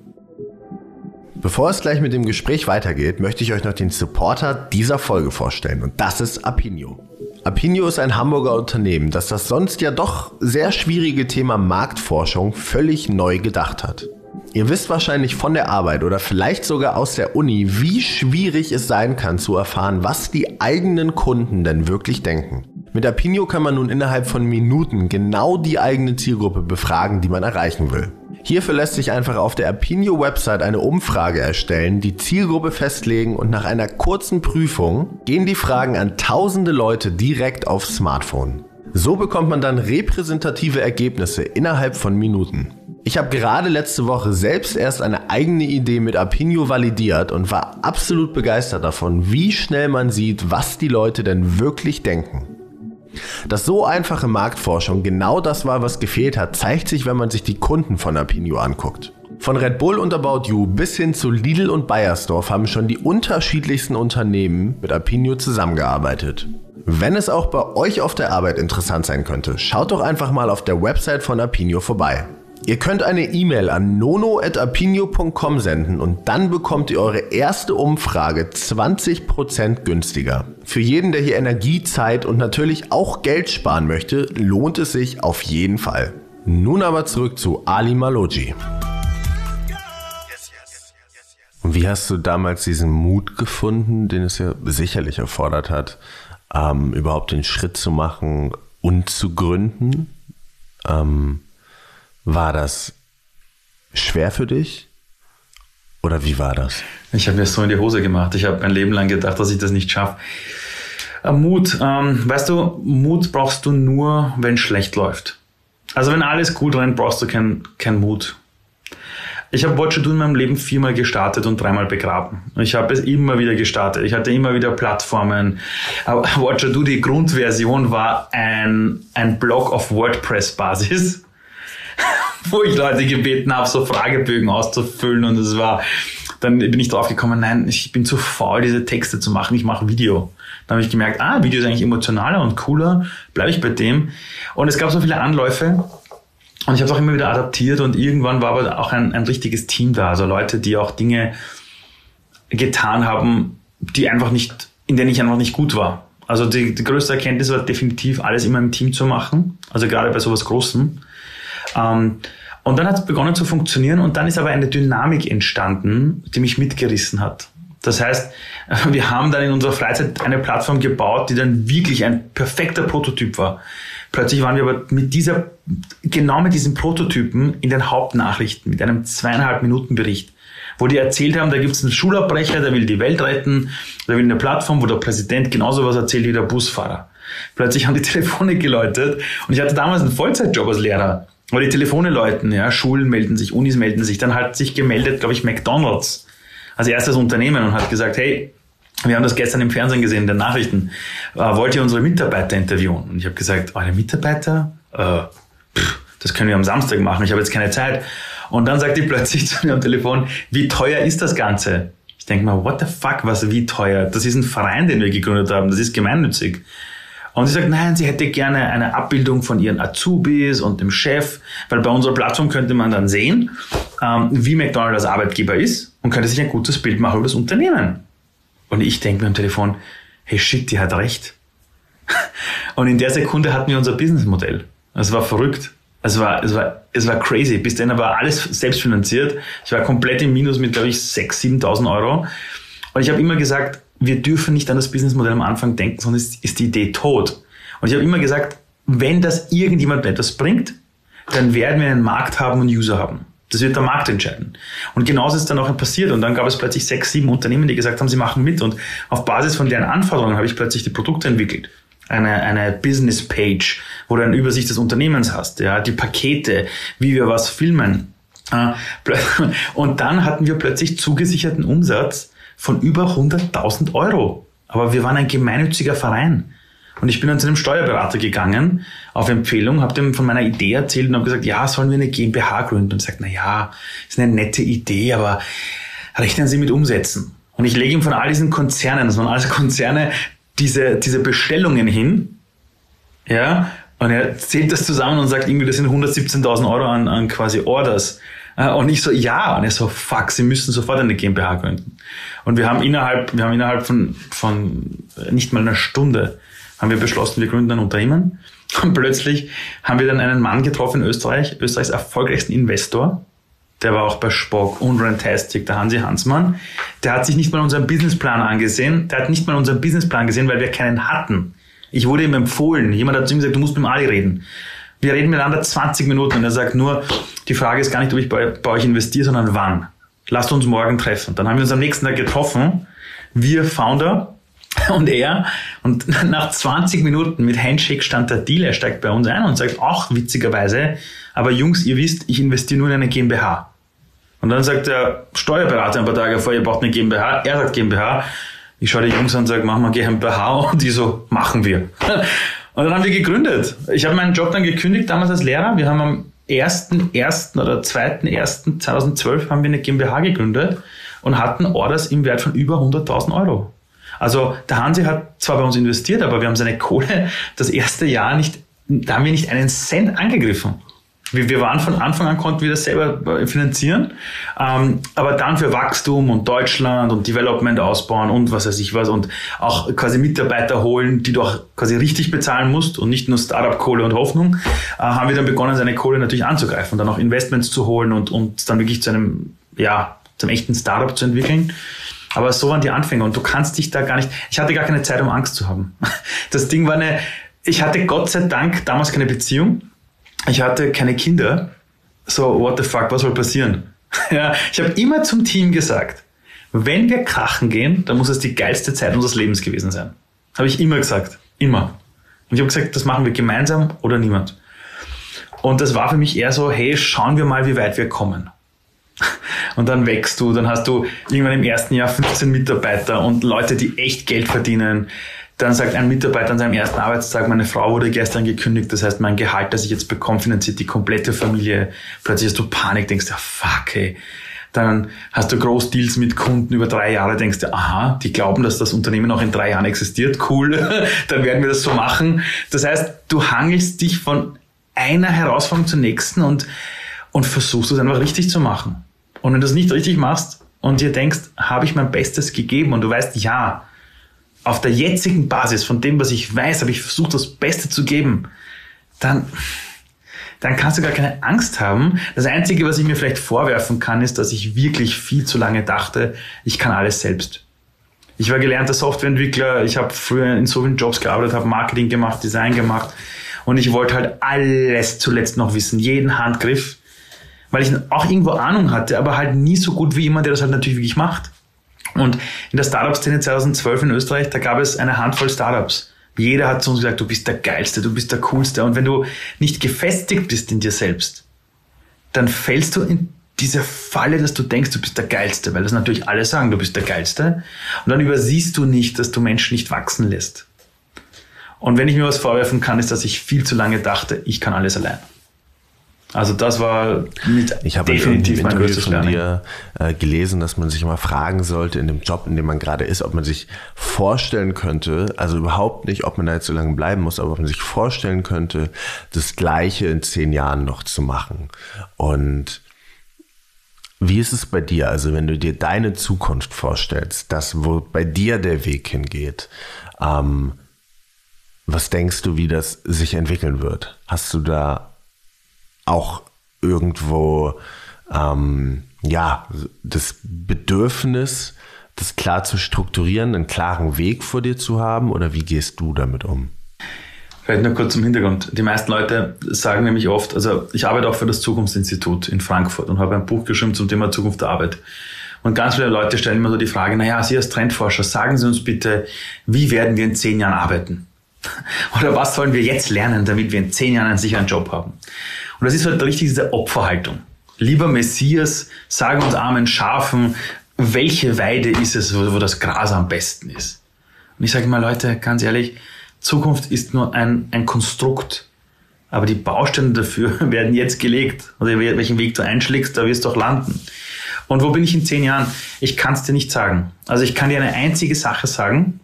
Bevor es gleich mit dem Gespräch weitergeht, möchte ich euch noch den Supporter dieser Folge vorstellen. Und das ist Apinio. Apinio ist ein Hamburger Unternehmen, das das sonst ja doch sehr schwierige Thema Marktforschung völlig neu gedacht hat. Ihr wisst wahrscheinlich von der Arbeit oder vielleicht sogar aus der Uni, wie schwierig es sein kann zu erfahren, was die eigenen Kunden denn wirklich denken. Mit Apinio kann man nun innerhalb von Minuten genau die eigene Zielgruppe befragen, die man erreichen will. Hierfür lässt sich einfach auf der Apinio-Website eine Umfrage erstellen, die Zielgruppe festlegen und nach einer kurzen Prüfung gehen die Fragen an tausende Leute direkt aufs Smartphone. So bekommt man dann repräsentative Ergebnisse innerhalb von Minuten. Ich habe gerade letzte Woche selbst erst eine eigene Idee mit Apinio validiert und war absolut begeistert davon, wie schnell man sieht, was die Leute denn wirklich denken. Dass so einfache Marktforschung genau das war, was gefehlt hat, zeigt sich, wenn man sich die Kunden von Apinio anguckt. Von Red Bull und About You bis hin zu Lidl und Beiersdorf haben schon die unterschiedlichsten Unternehmen mit Apinio zusammengearbeitet. Wenn es auch bei euch auf der Arbeit interessant sein könnte, schaut doch einfach mal auf der Website von Apinio vorbei. Ihr könnt eine E-Mail an nono at apinio punkt com senden und dann bekommt ihr eure erste Umfrage zwanzig Prozent günstiger. Für jeden, der hier Energie, Zeit und natürlich auch Geld sparen möchte, lohnt es sich auf jeden Fall. Nun aber zurück zu Ali Maloggi. Und wie hast du damals diesen Mut gefunden, den es ja sicherlich erfordert hat, ähm, überhaupt den Schritt zu machen und zu gründen? Ähm, War das schwer für dich? Oder wie war das? Ich habe mir so in die Hose gemacht. Ich habe mein Leben lang gedacht, dass ich das nicht schaffe. Äh, Mut, ähm, weißt du, Mut brauchst du nur, wenn es schlecht läuft. Also wenn alles gut rennt, brauchst du keinen kein Mut. Ich habe What You Do in meinem Leben viermal gestartet und dreimal begraben. Ich habe es immer wieder gestartet. Ich hatte immer wieder Plattformen. Aber What You Do, die Grundversion war ein, ein Blog auf WordPress-Basis, wo ich Leute gebeten habe, so Fragebögen auszufüllen, und es war, dann bin ich drauf gekommen, nein, ich bin zu faul, diese Texte zu machen, ich mache Video. Dann habe ich gemerkt, ah, Video ist eigentlich emotionaler und cooler, bleibe ich bei dem. Und es gab so viele Anläufe und ich habe es auch immer wieder adaptiert, und irgendwann war aber auch ein, ein richtiges Team da, also Leute, die auch Dinge getan haben, die einfach nicht, in denen ich einfach nicht gut war. Also die, die größte Erkenntnis war definitiv, alles immer im Team zu machen, also gerade bei sowas Großem. Um, und dann hat es begonnen zu funktionieren, und dann ist aber eine Dynamik entstanden, die mich mitgerissen hat. Das heißt, wir haben dann in unserer Freizeit eine Plattform gebaut, die dann wirklich ein perfekter Prototyp war. Plötzlich waren wir aber mit dieser, genau mit diesem Prototypen in den Hauptnachrichten, mit einem zweieinhalb Minuten Bericht, wo die erzählt haben, da gibt es einen Schulabbrecher, der will die Welt retten, der will eine Plattform, wo der Präsident genauso was erzählt wie der Busfahrer. Plötzlich haben die Telefone geläutet, und ich hatte damals einen Vollzeitjob als Lehrer. Aber die Telefone läuten, ja, Schulen melden sich, Unis melden sich. Dann hat sich gemeldet, glaube ich, McDonald's als erstes Unternehmen und hat gesagt, hey, wir haben das gestern im Fernsehen gesehen, in den Nachrichten, äh, wollt ihr unsere Mitarbeiter interviewen? Und ich habe gesagt, eure Mitarbeiter? Äh, pff, das können wir am Samstag machen, ich habe jetzt keine Zeit. Und dann sagt die plötzlich zu mir am Telefon, wie teuer ist das Ganze? Ich denke mal, what the fuck, was, wie teuer? Das ist ein Verein, den wir gegründet haben, das ist gemeinnützig. Und sie sagt, nein, sie hätte gerne eine Abbildung von ihren Azubis und dem Chef, weil bei unserer Plattform könnte man dann sehen, ähm, wie McDonald's als Arbeitgeber ist, und könnte sich ein gutes Bild machen über das Unternehmen. Und ich denke mir am Telefon, hey shit, die hat recht. Und in der Sekunde hatten wir unser Businessmodell. Es war verrückt. Es war, es war, es war crazy. Bis dahin war alles selbst finanziert. Ich war komplett im Minus mit, glaube ich, sechstausend, siebentausend Euro. Und ich habe immer gesagt, wir dürfen nicht an das Businessmodell am Anfang denken, sonst ist die Idee tot. Und ich habe immer gesagt, wenn das irgendjemand etwas bringt, dann werden wir einen Markt haben und User haben. Das wird der Markt entscheiden. Und genauso ist es dann auch passiert. Und dann gab es plötzlich sechs, sieben Unternehmen, die gesagt haben, sie machen mit. Und auf Basis von deren Anforderungen habe ich plötzlich die Produkte entwickelt. Eine, eine Business Page, wo du eine Übersicht des Unternehmens hast, ja, die Pakete, wie wir was filmen. Und dann hatten wir plötzlich zugesicherten Umsatz von über hunderttausend Euro. Aber wir waren ein gemeinnütziger Verein. Und ich bin dann zu einem Steuerberater gegangen, auf Empfehlung, habe dem von meiner Idee erzählt und habe gesagt, ja, sollen wir eine GmbH gründen? Und er sagt, na ja, ist eine nette Idee, aber rechnen Sie mit Umsätzen. Und ich lege ihm von all diesen Konzernen, das waren also Konzerne, diese, diese Bestellungen hin, ja, und er zählt das zusammen und sagt irgendwie, das sind hundertsiebzehntausend Euro an, an quasi Orders. Und ich so, ja, und er so, fuck, Sie müssen sofort eine GmbH gründen. Und wir haben innerhalb, wir haben innerhalb von, von nicht mal einer Stunde haben wir beschlossen, wir gründen ein Unternehmen. Und plötzlich haben wir dann einen Mann getroffen in Österreich, Österreichs erfolgreichsten Investor. Der war auch bei Spock und Rantastic, der Hansi Hansmann. Der hat sich nicht mal unseren Businessplan angesehen. Der hat nicht mal unseren Businessplan gesehen, weil wir keinen hatten. Ich wurde ihm empfohlen. Jemand hat zu ihm gesagt, du musst mit dem Ali reden. Wir reden miteinander zwanzig Minuten und er sagt nur, die Frage ist gar nicht, ob ich bei, bei euch investiere, sondern wann. Lasst uns morgen treffen. Dann haben wir uns am nächsten Tag getroffen. Wir Founder und er. Und nach zwanzig Minuten mit Handshake stand der Deal. Er steigt bei uns ein und sagt, auch witzigerweise, aber Jungs, ihr wisst, ich investiere nur in eine GmbH. Und dann sagt der Steuerberater ein paar Tage vor, ihr braucht eine GmbH. Er sagt GmbH. Ich schaue die Jungs an und sage, machen wir GmbH. Und die so, machen wir. Und dann haben wir gegründet. Ich habe meinen Job dann gekündigt, damals als Lehrer. Wir haben am ersten ersten oder zweiten ersten zweitausendzwölf haben wir eine GmbH gegründet und hatten Orders im Wert von über hunderttausend Euro. Also der Hansi hat zwar bei uns investiert, aber wir haben seine Kohle das erste Jahr nicht, da haben wir nicht einen Cent angegriffen. Wir, wir waren von Anfang an, konnten wir das selber finanzieren, ähm, aber dann für Wachstum und Deutschland und Development ausbauen und was weiß ich was und auch quasi Mitarbeiter holen, die du auch quasi richtig bezahlen musst und nicht nur Startup-Kohle und Hoffnung, äh, haben wir dann begonnen, seine Kohle natürlich anzugreifen und dann auch Investments zu holen und, und dann wirklich zu einem, ja, zum echten Startup zu entwickeln. Aber so waren die Anfänge und du kannst dich da gar nicht, ich hatte gar keine Zeit, um Angst zu haben. Das Ding war eine, ich hatte Gott sei Dank damals keine Beziehung, ich hatte keine Kinder, so what the fuck, was soll passieren? Ja, ich habe immer zum Team gesagt, wenn wir krachen gehen, dann muss es die geilste Zeit unseres Lebens gewesen sein. Habe ich immer gesagt, immer. Und ich habe gesagt, das machen wir gemeinsam oder niemand. Und das war für mich eher so, hey, schauen wir mal, wie weit wir kommen. Und dann wächst du, dann hast du irgendwann im ersten Jahr fünfzehn Mitarbeiter und Leute, die echt Geld verdienen. Dann sagt ein Mitarbeiter an seinem ersten Arbeitstag, meine Frau wurde gestern gekündigt, das heißt, mein Gehalt, das ich jetzt bekomme, finanziert die komplette Familie. Plötzlich hast du Panik, denkst dir, fuck, ey. Dann hast du Großdeals mit Kunden über drei Jahre, denkst dir, aha, die glauben, dass das Unternehmen auch in drei Jahren existiert, cool, dann werden wir das so machen. Das heißt, du hangelst dich von einer Herausforderung zur nächsten und, und versuchst es einfach richtig zu machen. Und wenn du es nicht richtig machst und dir denkst, habe ich mein Bestes gegeben und du weißt, ja, auf der jetzigen Basis von dem, was ich weiß, habe ich versucht, das Beste zu geben, dann, dann kannst du gar keine Angst haben. Das Einzige, was ich mir vielleicht vorwerfen kann, ist, dass ich wirklich viel zu lange dachte, ich kann alles selbst. Ich war gelernter Softwareentwickler, ich habe früher in so vielen Jobs gearbeitet, habe Marketing gemacht, Design gemacht und ich wollte halt alles zuletzt noch wissen, jeden Handgriff, weil ich auch irgendwo Ahnung hatte, aber halt nie so gut wie jemand, der das halt natürlich wirklich macht. Und in der Startup-Szene zweitausendzwölf in Österreich, da gab es eine Handvoll Startups. Jeder hat zu uns gesagt, du bist der Geilste, du bist der Coolste. Und wenn du nicht gefestigt bist in dir selbst, dann fällst du in diese Falle, dass du denkst, du bist der Geilste, weil das natürlich alle sagen, du bist der Geilste. Und dann übersiehst du nicht, dass du Menschen nicht wachsen lässt. Und wenn ich mir was vorwerfen kann, ist, dass ich viel zu lange dachte, ich kann alles allein. Also das war mit ich habe definitiv mein größtes Learning. Ich habe von dir äh, gelesen, dass man sich immer fragen sollte in dem Job, in dem man gerade ist, ob man sich vorstellen könnte, also überhaupt nicht, ob man da jetzt so lange bleiben muss, aber ob man sich vorstellen könnte, das Gleiche in zehn Jahren noch zu machen. Und wie ist es bei dir? Also wenn du dir deine Zukunft vorstellst, das, wo bei dir der Weg hingeht, ähm, Was denkst du, wie das sich entwickeln wird? Hast du da auch irgendwo ähm, ja, das Bedürfnis, das klar zu strukturieren, einen klaren Weg vor dir zu haben? Oder wie gehst du damit um? Vielleicht nur kurz zum Hintergrund. Die meisten Leute sagen nämlich oft, also ich arbeite auch für das Zukunftsinstitut in Frankfurt und habe ein Buch geschrieben zum Thema Zukunft der Arbeit. Und ganz viele Leute stellen immer so die Frage, naja, Sie als Trendforscher, sagen Sie uns bitte, wie werden wir in zehn Jahren arbeiten? Oder was sollen wir jetzt lernen, damit wir in zehn Jahren einen sicheren Job haben? Und das ist halt richtig diese Opferhaltung. Lieber Messias, sag uns armen Schafen, welche Weide ist es, wo, wo das Gras am besten ist? Und ich sage immer, Leute, ganz ehrlich, Zukunft ist nur ein, ein Konstrukt. Aber die Bausteine dafür werden jetzt gelegt. Also welchen Weg du einschlägst, da wirst du auch landen. Und wo bin ich in zehn Jahren? Ich kann es dir nicht sagen. Also ich kann dir eine einzige Sache sagen.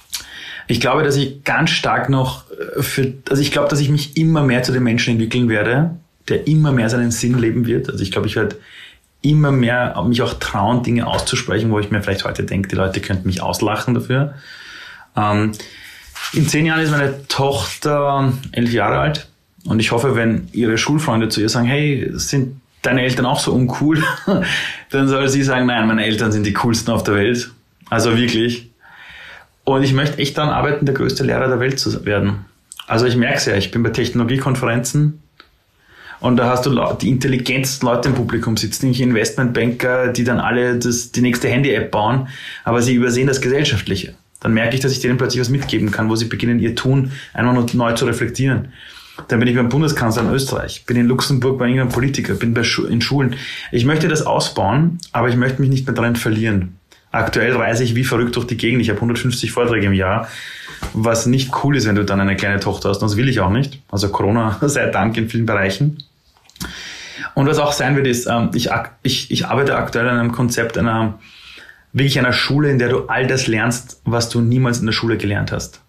Ich glaube, dass ich ganz stark noch für, also ich glaube, dass ich mich immer mehr zu dem Menschen entwickeln werde, der immer mehr seinen Sinn leben wird. Also ich glaube, ich werde immer mehr mich auch trauen, Dinge auszusprechen, wo ich mir vielleicht heute denke, die Leute könnten mich auslachen dafür. Ähm, in zehn Jahren ist meine Tochter elf Jahre alt und ich hoffe, wenn ihre Schulfreunde zu ihr sagen, hey, sind deine Eltern auch so uncool? Dann soll sie sagen, nein, meine Eltern sind die coolsten auf der Welt. Also wirklich. Und ich möchte echt daran arbeiten, der größte Lehrer der Welt zu werden. Also ich merke es ja, ich bin bei Technologiekonferenzen und da hast du die intelligentesten Leute im Publikum sitzen, nicht Investmentbanker, die dann alle das, die nächste Handy-App bauen, aber sie übersehen das Gesellschaftliche. Dann merke ich, dass ich denen plötzlich was mitgeben kann, wo sie beginnen, ihr Tun einfach nur neu zu reflektieren. Dann bin ich beim Bundeskanzler in Österreich, bin in Luxemburg bei irgendeinem Politiker, bin bei Schu- in Schulen. Ich möchte das ausbauen, aber ich möchte mich nicht mehr darin verlieren. Aktuell reise ich wie verrückt durch die Gegend. Ich habe hundertfünfzig Vorträge im Jahr, was nicht cool ist, wenn du dann eine kleine Tochter hast. Das will ich auch nicht. Also Corona sei Dank in vielen Bereichen. Und was auch sein wird, ist, ich, ich, ich arbeite aktuell an einem Konzept einer, wirklich einer Schule, in der du all das lernst, was du niemals in der Schule gelernt hast.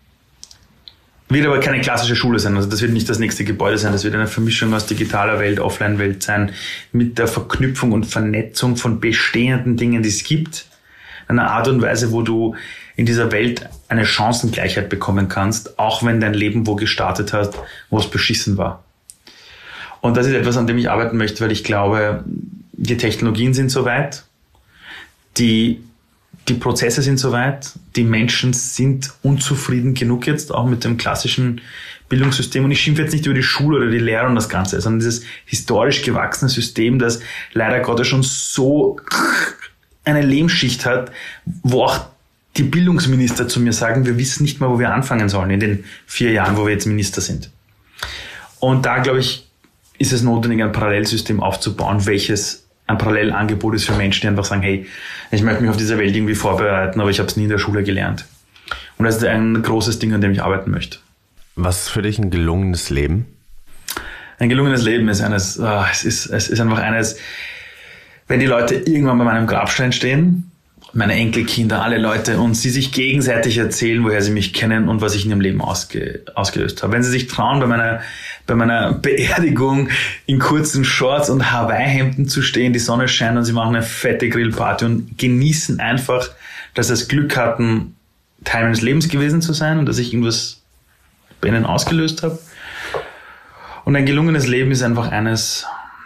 Wird aber keine klassische Schule sein. Also das wird nicht das nächste Gebäude sein. Das wird eine Vermischung aus digitaler Welt, Offline-Welt sein, mit der Verknüpfung und Vernetzung von bestehenden Dingen, die es gibt. Eine Art und Weise, wo du in dieser Welt eine Chancengleichheit bekommen kannst, auch wenn dein Leben wo gestartet hast, wo es beschissen war. Und das ist etwas, an dem ich arbeiten möchte, weil ich glaube, die Technologien sind soweit, die, die Prozesse sind soweit, die Menschen sind unzufrieden genug jetzt, auch mit dem klassischen Bildungssystem. Und ich schimpfe jetzt nicht über die Schule oder die Lehrer und das Ganze, sondern dieses historisch gewachsene System, das leider Gottes schon so eine Lehmschicht hat, wo auch die Bildungsminister zu mir sagen, wir wissen nicht mal, wo wir anfangen sollen in den vier Jahren, wo wir jetzt Minister sind. Und da, glaube ich, ist es notwendig, ein Parallelsystem aufzubauen, welches ein Parallelangebot ist für Menschen, die einfach sagen, hey, ich möchte mich auf diese Welt irgendwie vorbereiten, aber ich habe es nie in der Schule gelernt. Und das ist ein großes Ding, an dem ich arbeiten möchte. Was ist für dich ein gelungenes Leben? Ein gelungenes Leben ist eines, oh, es ist, es ist einfach eines, wenn die Leute irgendwann bei meinem Grabstein stehen, meine Enkelkinder, alle Leute, und sie sich gegenseitig erzählen, woher sie mich kennen und was ich in ihrem Leben ausge, ausgelöst habe. Wenn sie sich trauen, bei meiner, bei meiner Beerdigung in kurzen Shorts und Hawaii-Hemden zu stehen, die Sonne scheint und sie machen eine fette Grillparty und genießen einfach, dass sie das Glück hatten, Teil meines Lebens gewesen zu sein und dass ich irgendwas bei ihnen ausgelöst habe. Und ein gelungenes Leben ist einfach eines,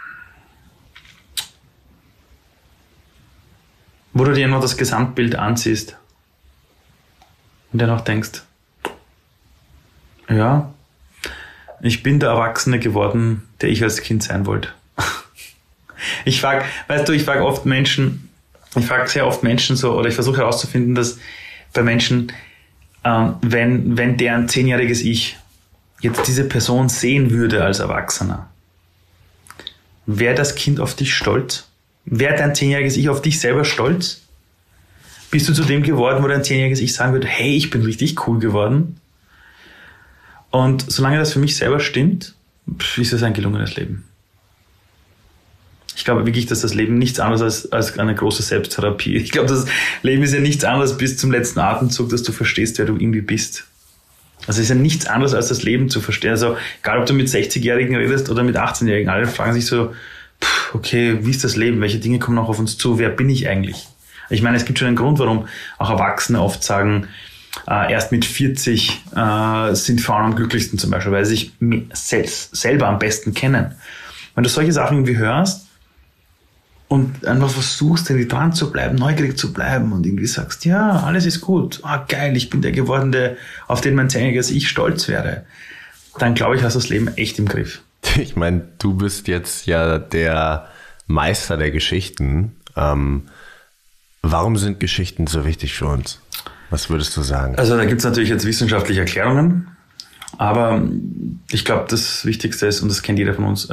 wo du dir noch das Gesamtbild anziehst und dir noch denkst, ja, ich bin der Erwachsene geworden, der ich als Kind sein wollte. Ich frage, weißt du, ich frage oft Menschen, ich frage sehr oft Menschen so, oder ich versuche herauszufinden, dass bei Menschen, ähm, wenn, wenn deren zehnjähriges Ich jetzt diese Person sehen würde als Erwachsener, wäre das Kind auf dich stolz? Wäre dein zehnjähriges Ich auf dich selber stolz? Bist du zu dem geworden, wo dein zehnjähriges Ich sagen würde, hey, ich bin richtig cool geworden? Und solange das für mich selber stimmt, ist es ein gelungenes Leben. Ich glaube wirklich, dass das Leben nichts anderes als, als eine große Selbsttherapie. Ich glaube, das Leben ist ja nichts anderes bis zum letzten Atemzug, dass du verstehst, wer du irgendwie bist. Also es ist ja nichts anderes als das Leben zu verstehen. Also egal, ob du mit sechzigjährigen redest oder mit achtzehnjährigen, alle fragen sich so, okay, wie ist das Leben? Welche Dinge kommen noch auf uns zu? Wer bin ich eigentlich? Ich meine, es gibt schon einen Grund, warum auch Erwachsene oft sagen, Äh, erst mit vierzig äh, sind Frauen am glücklichsten zum Beispiel, weil sie sich selbst, selber am besten kennen. Wenn du solche Sachen irgendwie hörst und einfach versuchst, irgendwie dran zu bleiben, neugierig zu bleiben und irgendwie sagst, ja, alles ist gut, ah, geil, ich bin der gewordene, auf den mein zehnjähriges Ich stolz wäre, dann glaube ich, hast du das Leben echt im Griff. Ich meine, du bist jetzt ja der Meister der Geschichten. Ähm, warum sind Geschichten so wichtig für uns? Was würdest du sagen? Also da gibt es natürlich jetzt wissenschaftliche Erklärungen, aber ich glaube, das Wichtigste ist, und das kennt jeder von uns,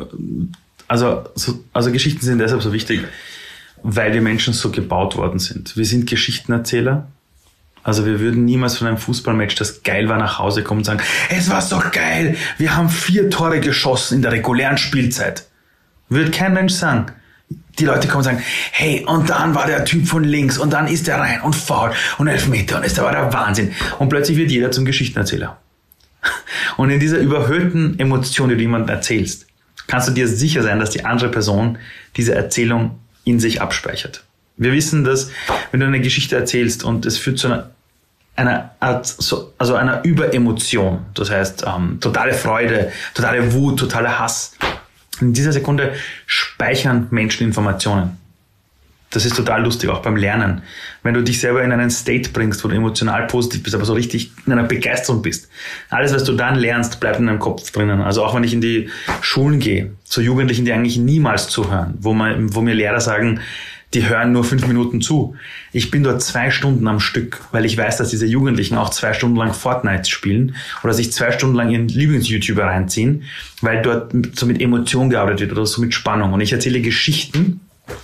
also, also Geschichten sind deshalb so wichtig, weil wir Menschen so gebaut worden sind. Wir sind Geschichtenerzähler. Also wir würden niemals von einem Fußballmatch, das geil war, nach Hause kommen und sagen, es war so geil, wir haben vier Tore geschossen in der regulären Spielzeit. Würde kein Mensch sagen. Die Leute kommen und sagen, hey, und dann war der Typ von links und dann ist der rein und faul und Elfmeter und das war der Wahnsinn. Und plötzlich wird jeder zum Geschichtenerzähler. Und in dieser überhöhten Emotion, die du jemandem erzählst, kannst du dir sicher sein, dass die andere Person diese Erzählung in sich abspeichert. Wir wissen, dass wenn du eine Geschichte erzählst und es führt zu einer, einer Art, so, also einer Überemotion, das heißt ähm, totale Freude, totale Wut, totaler Hass, in dieser Sekunde speichern Menschen Informationen. Das ist total lustig, auch beim Lernen. Wenn du dich selber in einen State bringst, wo du emotional positiv bist, aber so richtig in einer Begeisterung bist. Alles, was du dann lernst, bleibt in deinem Kopf drinnen. Also auch wenn ich in die Schulen gehe, zu Jugendlichen, die eigentlich niemals zuhören, wo, man, wo mir Lehrer sagen, die hören nur fünf Minuten zu. Ich bin dort zwei Stunden am Stück, weil ich weiß, dass diese Jugendlichen auch zwei Stunden lang Fortnite spielen oder sich zwei Stunden lang ihren Lieblings-YouTuber reinziehen, weil dort so mit Emotion gearbeitet wird oder so mit Spannung. Und ich erzähle Geschichten.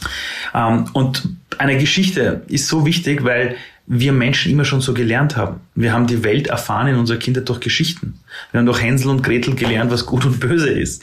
Und eine Geschichte ist so wichtig, weil wir Menschen immer schon so gelernt haben. Wir haben die Welt erfahren in unserer Kindheit durch Geschichten. Wir haben durch Hänsel und Gretel gelernt, was gut und böse ist.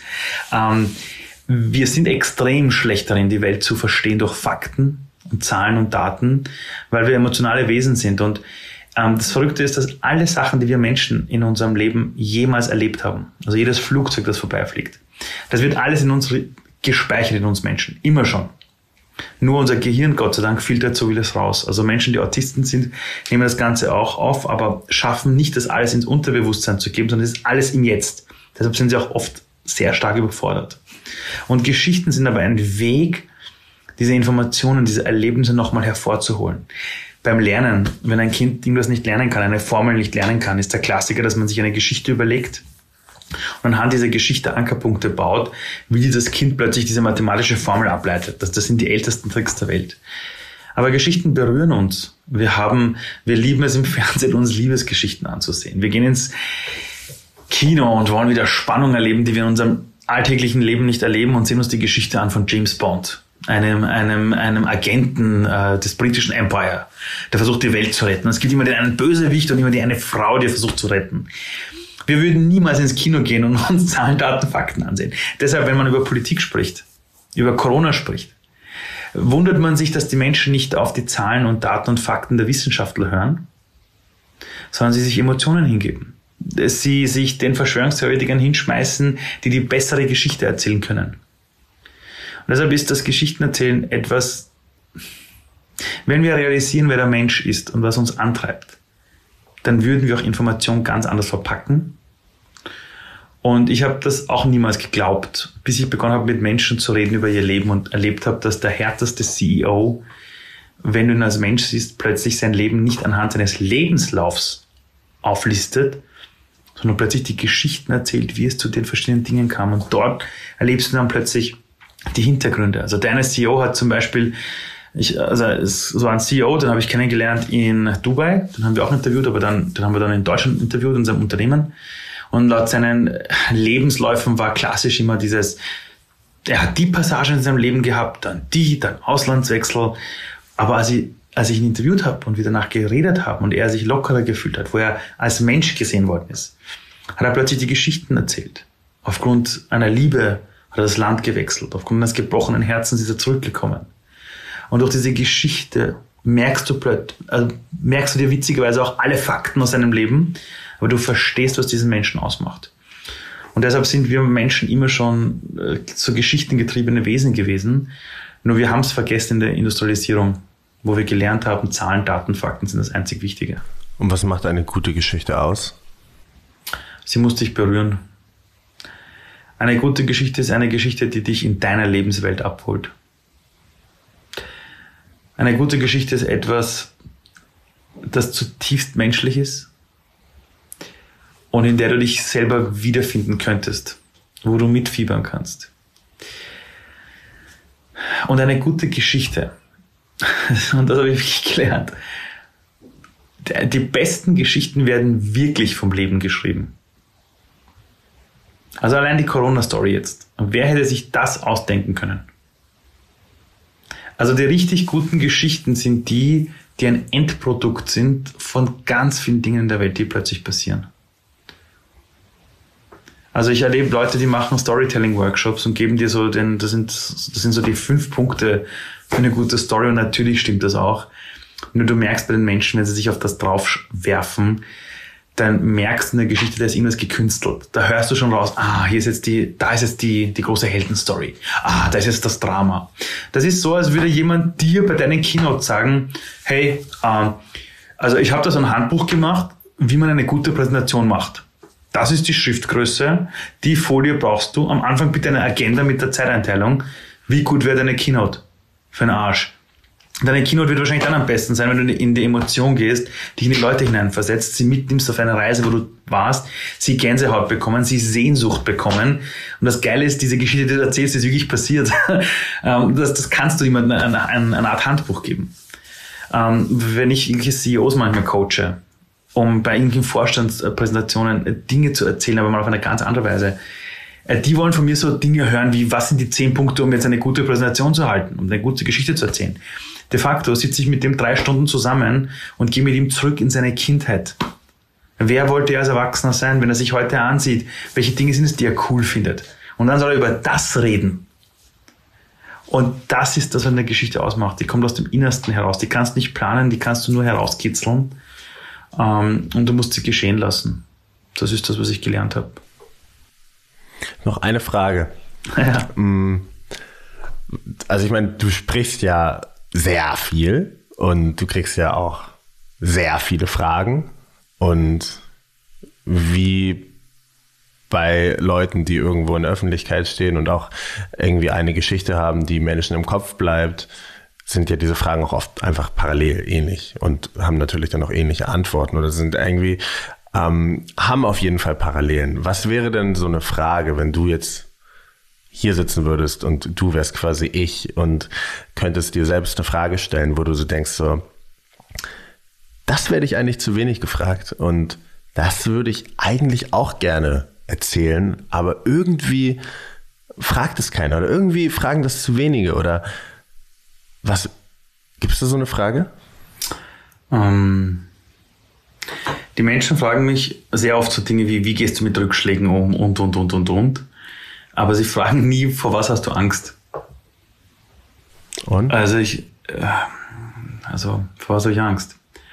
Wir sind extrem schlecht darin, die Welt zu verstehen durch Fakten und Zahlen und Daten, weil wir emotionale Wesen sind. Und ähm, das Verrückte ist, dass alle Sachen, die wir Menschen in unserem Leben jemals erlebt haben, also jedes Flugzeug, das vorbeifliegt, das wird alles in uns gespeichert, in uns Menschen, immer schon. Nur unser Gehirn, Gott sei Dank, filtert so vieles raus. Also Menschen, die Autisten sind, nehmen das Ganze auch auf, aber schaffen nicht, das alles ins Unterbewusstsein zu geben, sondern es ist alles im Jetzt. Deshalb sind sie auch oft sehr stark überfordert. Und Geschichten sind aber ein Weg, diese Informationen, diese Erlebnisse nochmal hervorzuholen. Beim Lernen, wenn ein Kind irgendwas nicht lernen kann, eine Formel nicht lernen kann, ist der Klassiker, dass man sich eine Geschichte überlegt und anhand dieser Geschichte Ankerpunkte baut, wie dieses Kind plötzlich diese mathematische Formel ableitet. Das, das sind die ältesten Tricks der Welt. Aber Geschichten berühren uns. Wir haben, wir lieben es im Fernsehen, uns Liebesgeschichten anzusehen. Wir gehen ins Kino und wollen wieder Spannung erleben, die wir in unserem alltäglichen Leben nicht erleben und sehen uns die Geschichte an von James Bond, einem, einem, einem Agenten äh, des britischen Empire, der versucht, die Welt zu retten. Es gibt immer den einen Bösewicht und immer die eine Frau, die er versucht zu retten. Wir würden niemals ins Kino gehen und uns Zahlen, Daten, Fakten ansehen. Deshalb, wenn man über Politik spricht, über Corona spricht, wundert man sich, dass die Menschen nicht auf die Zahlen und Daten und Fakten der Wissenschaftler hören, sondern sie sich Emotionen hingeben. Sie sich den Verschwörungstheoretikern hinschmeißen, die die bessere Geschichte erzählen können. Und deshalb ist das Geschichtenerzählen etwas, wenn wir realisieren, wer der Mensch ist und was uns antreibt, dann würden wir auch Informationen ganz anders verpacken. Und ich habe das auch niemals geglaubt, bis ich begonnen habe, mit Menschen zu reden über ihr Leben und erlebt habe, dass der härteste C E O, wenn du ihn als Mensch siehst, plötzlich sein Leben nicht anhand seines Lebenslaufs auflistet, sondern plötzlich die Geschichten erzählt, wie es zu den verschiedenen Dingen kam. Und dort erlebst du dann plötzlich die Hintergründe. Also der eine C E O hat zum Beispiel, ich, also es war ein C E O, den habe ich kennengelernt in Dubai, den haben wir auch interviewt, aber dann, den haben wir dann in Deutschland interviewt, in seinem Unternehmen. Und laut seinen Lebensläufen war klassisch immer dieses, er hat die Passage in seinem Leben gehabt, dann die, dann Auslandswechsel. Aber als ich, als ich ihn interviewt habe und wir danach geredet haben und er sich lockerer gefühlt hat, wo er als Mensch gesehen worden ist, hat er plötzlich die Geschichten erzählt. Aufgrund einer Liebe hat er das Land gewechselt. Aufgrund eines gebrochenen Herzens ist er zurückgekommen. Und durch diese Geschichte merkst du plötzlich, also merkst du dir witzigerweise auch alle Fakten aus seinem Leben, aber du verstehst, was diesen Menschen ausmacht. Und deshalb sind wir Menschen immer schon äh, so geschichtengetriebene Wesen gewesen. Nur wir haben es vergessen in der Industrialisierung, wo wir gelernt haben, Zahlen, Daten, Fakten sind das einzig Wichtige. Und was macht eine gute Geschichte aus? Sie muss dich berühren. Eine gute Geschichte ist eine Geschichte, die dich in deiner Lebenswelt abholt. Eine gute Geschichte ist etwas, das zutiefst menschlich ist und in der du dich selber wiederfinden könntest, wo du mitfiebern kannst. Und eine gute Geschichte, und das habe ich wirklich gelernt, die besten Geschichten werden wirklich vom Leben geschrieben. Also allein die Corona-Story jetzt. Wer hätte sich das ausdenken können? Also die richtig guten Geschichten sind die, die ein Endprodukt sind von ganz vielen Dingen in der Welt, die plötzlich passieren. Also ich erlebe Leute, die machen Storytelling-Workshops und geben dir so den, das sind, das sind so die fünf Punkte für eine gute Story und natürlich stimmt das auch. Nur du merkst bei den Menschen, wenn sie sich auf das drauf werfen, dann merkst du in der Geschichte, da ist irgendwas gekünstelt. Da hörst du schon raus, ah, hier ist jetzt die, da ist jetzt die, die große Heldenstory. Ah, da ist jetzt das Drama. Das ist so, als würde jemand dir bei deinen Keynote sagen, hey, ähm, also ich habe da so ein Handbuch gemacht, wie man eine gute Präsentation macht. Das ist die Schriftgröße, die Folie brauchst du. Am Anfang bitte eine Agenda mit der Zeiteinteilung. Wie gut wäre deine Keynote? Für einen Arsch. Deine Keynote wird wahrscheinlich dann am besten sein, wenn du in die Emotion gehst, dich in die Leute hineinversetzt, sie mitnimmst auf eine Reise, wo du warst, sie Gänsehaut bekommen, sie Sehnsucht bekommen. Und das Geile ist, diese Geschichte, die du erzählst, ist wirklich passiert. das, das kannst du jemandem eine, eine, eine Art Handbuch geben. Wenn ich irgendwelche C E Os manchmal coache, um bei irgendwelchen Vorstandspräsentationen Dinge zu erzählen, aber mal auf eine ganz andere Weise, die wollen von mir so Dinge hören wie, was sind die zehn Punkte, um jetzt eine gute Präsentation zu halten, um eine gute Geschichte zu erzählen. De facto sitze ich mit dem drei Stunden zusammen und gehe mit ihm zurück in seine Kindheit. Wer wollte er als Erwachsener sein, wenn er sich heute ansieht? Welche Dinge sind es, die er cool findet? Und dann soll er über das reden. Und das ist das, was eine Geschichte ausmacht. Die kommt aus dem Innersten heraus. Die kannst du nicht planen, die kannst du nur herauskitzeln. Und du musst sie geschehen lassen. Das ist das, was ich gelernt habe. Noch eine Frage. Ja. Also ich meine, du sprichst ja sehr viel und du kriegst ja auch sehr viele Fragen. Und wie bei Leuten, die irgendwo in der Öffentlichkeit stehen und auch irgendwie eine Geschichte haben, die Menschen im Kopf bleibt, sind ja diese Fragen auch oft einfach parallel ähnlich und haben natürlich dann auch ähnliche Antworten oder sind irgendwie, ähm, haben auf jeden Fall Parallelen. Was wäre denn so eine Frage, wenn du jetzt hier sitzen würdest und du wärst quasi ich und könntest dir selbst eine Frage stellen, wo du so denkst, so, das werde ich eigentlich zu wenig gefragt und das würde ich eigentlich auch gerne erzählen, aber irgendwie fragt es keiner oder irgendwie fragen das zu wenige oder was, gibt es da so eine Frage? Ähm, die Menschen fragen mich sehr oft so Dinge wie, wie gehst du mit Rückschlägen um und, und, und, und, und. Aber sie fragen nie, vor was hast du Angst? Und? Also ich, also vor was habe ich Angst?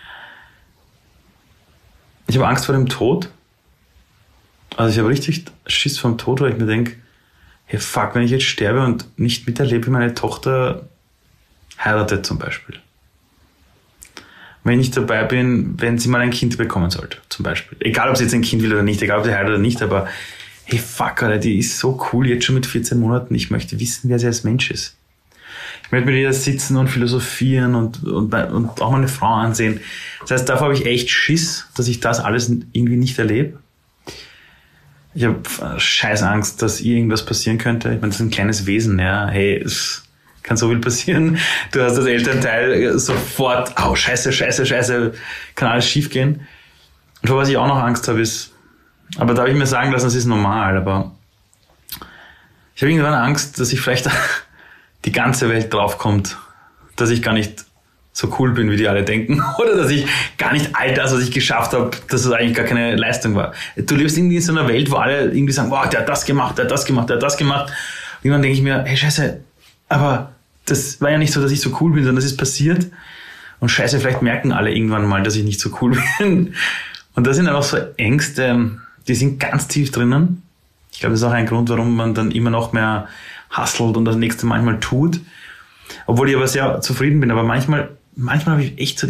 Ich habe Angst vor dem Tod. Also ich habe richtig Schiss vor dem Tod, weil ich mir denke, hey fuck, wenn ich jetzt sterbe und nicht miterlebe, wie meine Tochter heiratet zum Beispiel. Wenn ich dabei bin, wenn sie mal ein Kind bekommen sollte, zum Beispiel. Egal, ob sie jetzt ein Kind will oder nicht, egal, ob sie heiratet oder nicht, aber hey, fuck, Alter, die ist so cool, jetzt schon mit vierzehn Monaten. Ich möchte wissen, wer sie als Mensch ist. Ich möchte mit ihr sitzen und philosophieren und, und, und auch meine Frau ansehen. Das heißt, davor habe ich echt Schiss, dass ich das alles irgendwie nicht erlebe. Ich habe scheiß Angst, dass ihr irgendwas passieren könnte. Ich meine, das ist ein kleines Wesen, ja. Hey, es kann so viel passieren. Du hast das Elternteil sofort, au, scheiße, scheiße, scheiße, kann alles schief gehen. Und vor was ich auch noch Angst habe, ist, aber da habe ich mir sagen lassen, das ist normal, aber ich habe irgendwann Angst, dass ich vielleicht die ganze Welt draufkommt, dass ich gar nicht so cool bin, wie die alle denken, oder dass ich gar nicht all das, was ich geschafft habe, dass es eigentlich gar keine Leistung war. Du lebst irgendwie in so einer Welt, wo alle irgendwie sagen, wow, der hat das gemacht, der hat das gemacht, der hat das gemacht. Und dann denke ich mir, hey, scheiße, aber das war ja nicht so, dass ich so cool bin, sondern das ist passiert. Und scheiße, vielleicht merken alle irgendwann mal, dass ich nicht so cool bin. Und das sind einfach so Ängste, die sind ganz tief drinnen. Ich glaube, das ist auch ein Grund, warum man dann immer noch mehr hustelt und das nächste manchmal tut. Obwohl ich aber sehr zufrieden bin. Aber manchmal, manchmal habe ich echt so diese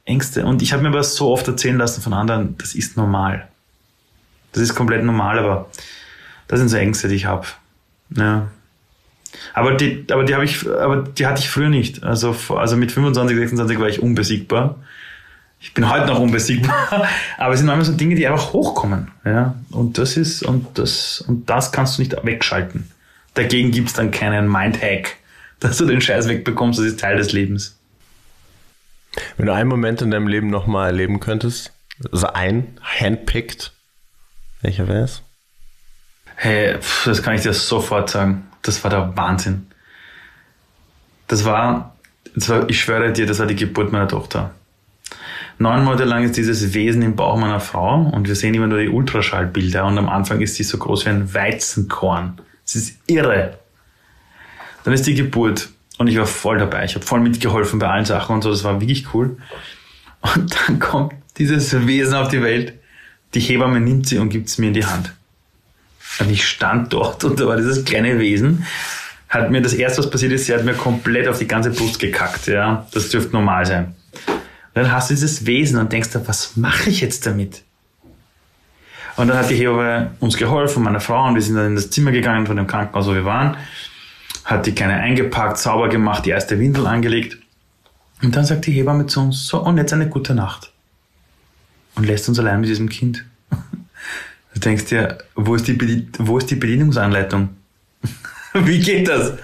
Ängste. Und ich habe mir aber so oft erzählen lassen von anderen, das ist normal. Das ist komplett normal, aber das sind so Ängste, die ich habe. Ja. Aber die, aber die habe ich, aber die hatte ich früher nicht. Also, also mit fünfundzwanzig, sechsundzwanzig war ich unbesiegbar. Ich bin heute noch unbesiegbar. Aber es sind manchmal so Dinge, die einfach hochkommen. Ja. Und das ist, und das, und das kannst du nicht wegschalten. Dagegen gibt's dann keinen Mindhack, dass du den Scheiß wegbekommst. Das ist Teil des Lebens. Wenn du einen Moment in deinem Leben nochmal erleben könntest, also ein, handpicked, welcher wäre es? Hey, pff, das kann ich dir sofort sagen. Das war der Wahnsinn. Das war, das war, ich schwöre dir, das war die Geburt meiner Tochter. Neun Monate lang ist dieses Wesen im Bauch meiner Frau und wir sehen immer nur die Ultraschallbilder und am Anfang ist sie so groß wie ein Weizenkorn. Das ist irre. Dann ist die Geburt und ich war voll dabei. Ich habe voll mitgeholfen bei allen Sachen und so. Das war wirklich cool. Und dann kommt dieses Wesen auf die Welt. Die Hebamme nimmt sie und gibt es mir in die Hand. Und ich stand dort und da war dieses kleine Wesen, hat mir das erste, was passiert ist, sie hat mir komplett auf die ganze Brust gekackt. Ja, das dürfte normal sein. Und dann hast du dieses Wesen und denkst dir, was mache ich jetzt damit? Und dann hat die Hebamme uns geholfen, meine Frau, und wir sind dann in das Zimmer gegangen von dem Krankenhaus, wo wir waren, hat die Kleine eingepackt, sauber gemacht, die erste Windel angelegt. Und dann sagt die Hebamme zu uns, so, und jetzt eine gute Nacht. Und lässt uns allein mit diesem Kind. Du denkst dir, wo ist die, Bedien- wo ist die Bedienungsanleitung? Wie geht das?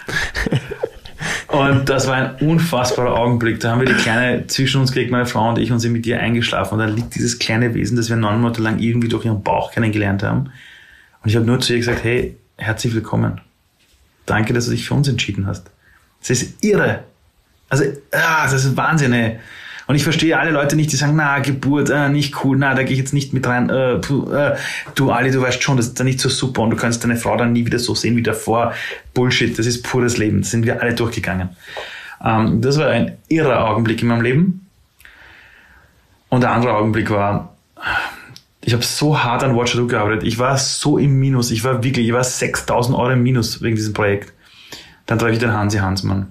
Und das war ein unfassbarer Augenblick. Da haben wir die Kleine zwischen uns gelegt, meine Frau und ich, und sind mit ihr eingeschlafen. Und da liegt dieses kleine Wesen, das wir neun Monate lang irgendwie durch ihren Bauch kennengelernt haben. Und ich habe nur zu ihr gesagt, hey, herzlich willkommen. Danke, dass du dich für uns entschieden hast. Das ist irre. Also, ah, das ist Wahnsinn, ey. Und ich verstehe alle Leute nicht, die sagen, na, Geburt, äh, nicht cool, na, da gehe ich jetzt nicht mit rein. Äh, puh, äh, du, Ali, du weißt schon, das ist dann nicht so super und du kannst deine Frau dann nie wieder so sehen wie davor. Bullshit, das ist pures Leben. Das sind wir alle durchgegangen. Ähm, das war ein irrer Augenblick in meinem Leben. Und der andere Augenblick war, ich habe so hart an Watch What I Do gearbeitet. Ich war so im Minus. Ich war wirklich, ich war sechstausend Euro im Minus wegen diesem Projekt. Dann treffe ich den Hansi Hansmann.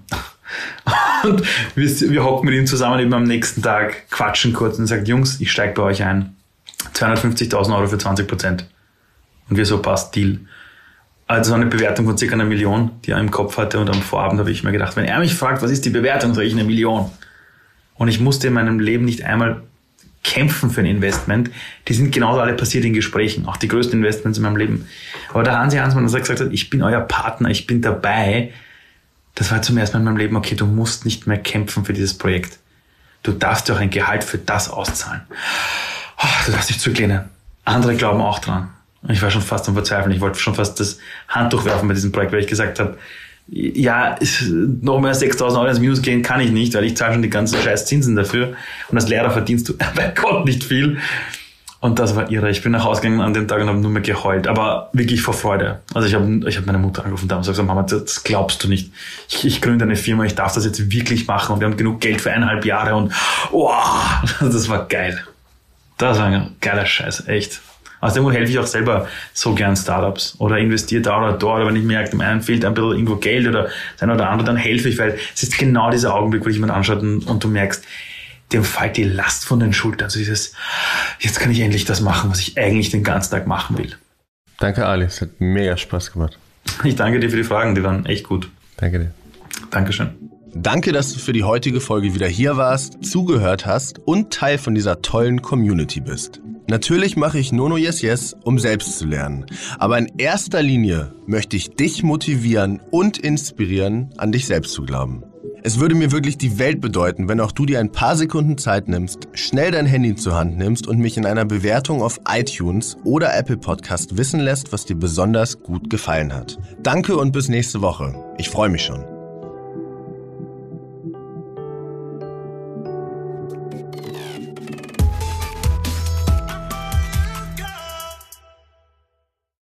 Und wir, wir hocken mit ihm zusammen eben am nächsten Tag, quatschen kurz und sagt, Jungs, ich steige bei euch ein. zweihundertfünfzigtausend Euro für zwanzig Prozent. Und wir so, passt, Deal. Also eine Bewertung von circa einer Million, die er im Kopf hatte. Und am Vorabend habe ich mir gedacht, wenn er mich fragt, was ist die Bewertung, sage ich eine Million. Und ich musste in meinem Leben nicht einmal kämpfen für ein Investment. Die sind genauso alle passiert in Gesprächen, auch die größten Investments in meinem Leben. Aber der Hansi Hansmann, der gesagt hat, ich bin euer Partner, ich bin dabei. Das war zum ersten Mal in meinem Leben, okay, du musst nicht mehr kämpfen für dieses Projekt. Du darfst dir auch ein Gehalt für das auszahlen. Oh, du darfst dich zurücklehnen. Andere glauben auch dran. Ich war schon fast am Verzweifeln. Ich wollte schon fast das Handtuch werfen bei diesem Projekt, weil ich gesagt habe, ja, noch mehr sechstausend Euro ins Minus gehen kann ich nicht, weil ich zahle schon die ganzen scheiß Zinsen dafür. Und als Lehrer verdienst du, bei Gott, nicht viel. Und das war irre. Ich bin nach Hause gegangen an den Tag und habe nur mehr geheult. Aber wirklich vor Freude. Also ich habe ich hab meine Mutter angerufen und gesagt, Mama, das glaubst du nicht. Ich, ich gründe eine Firma, ich darf das jetzt wirklich machen und wir haben genug Geld für eineinhalb Jahre und oh, das war geil. Das war ein geiler Scheiß, echt. Aus dem Grund helfe ich auch selber so gern Startups oder investiere da oder dort, oder wenn ich merke, dem einen fehlt ein bisschen irgendwo Geld oder das eine oder andere, dann helfe ich, weil es ist genau dieser Augenblick, wo dich jemand anschaut und, und du merkst, dem fällt die Last von den Schultern. Also dieses, jetzt kann ich endlich das machen, was ich eigentlich den ganzen Tag machen will. Danke, Ali. Es hat mega Spaß gemacht. Ich danke dir für die Fragen, die waren echt gut. Danke dir. Dankeschön. Danke, dass du für die heutige Folge wieder hier warst, zugehört hast und Teil von dieser tollen Community bist. Natürlich mache ich Nono Yes Yes, um selbst zu lernen. Aber in erster Linie möchte ich dich motivieren und inspirieren, an dich selbst zu glauben. Es würde mir wirklich die Welt bedeuten, wenn auch du dir ein paar Sekunden Zeit nimmst, schnell dein Handy zur Hand nimmst und mich in einer Bewertung auf iTunes oder Apple Podcast wissen lässt, was dir besonders gut gefallen hat. Danke und bis nächste Woche. Ich freue mich schon.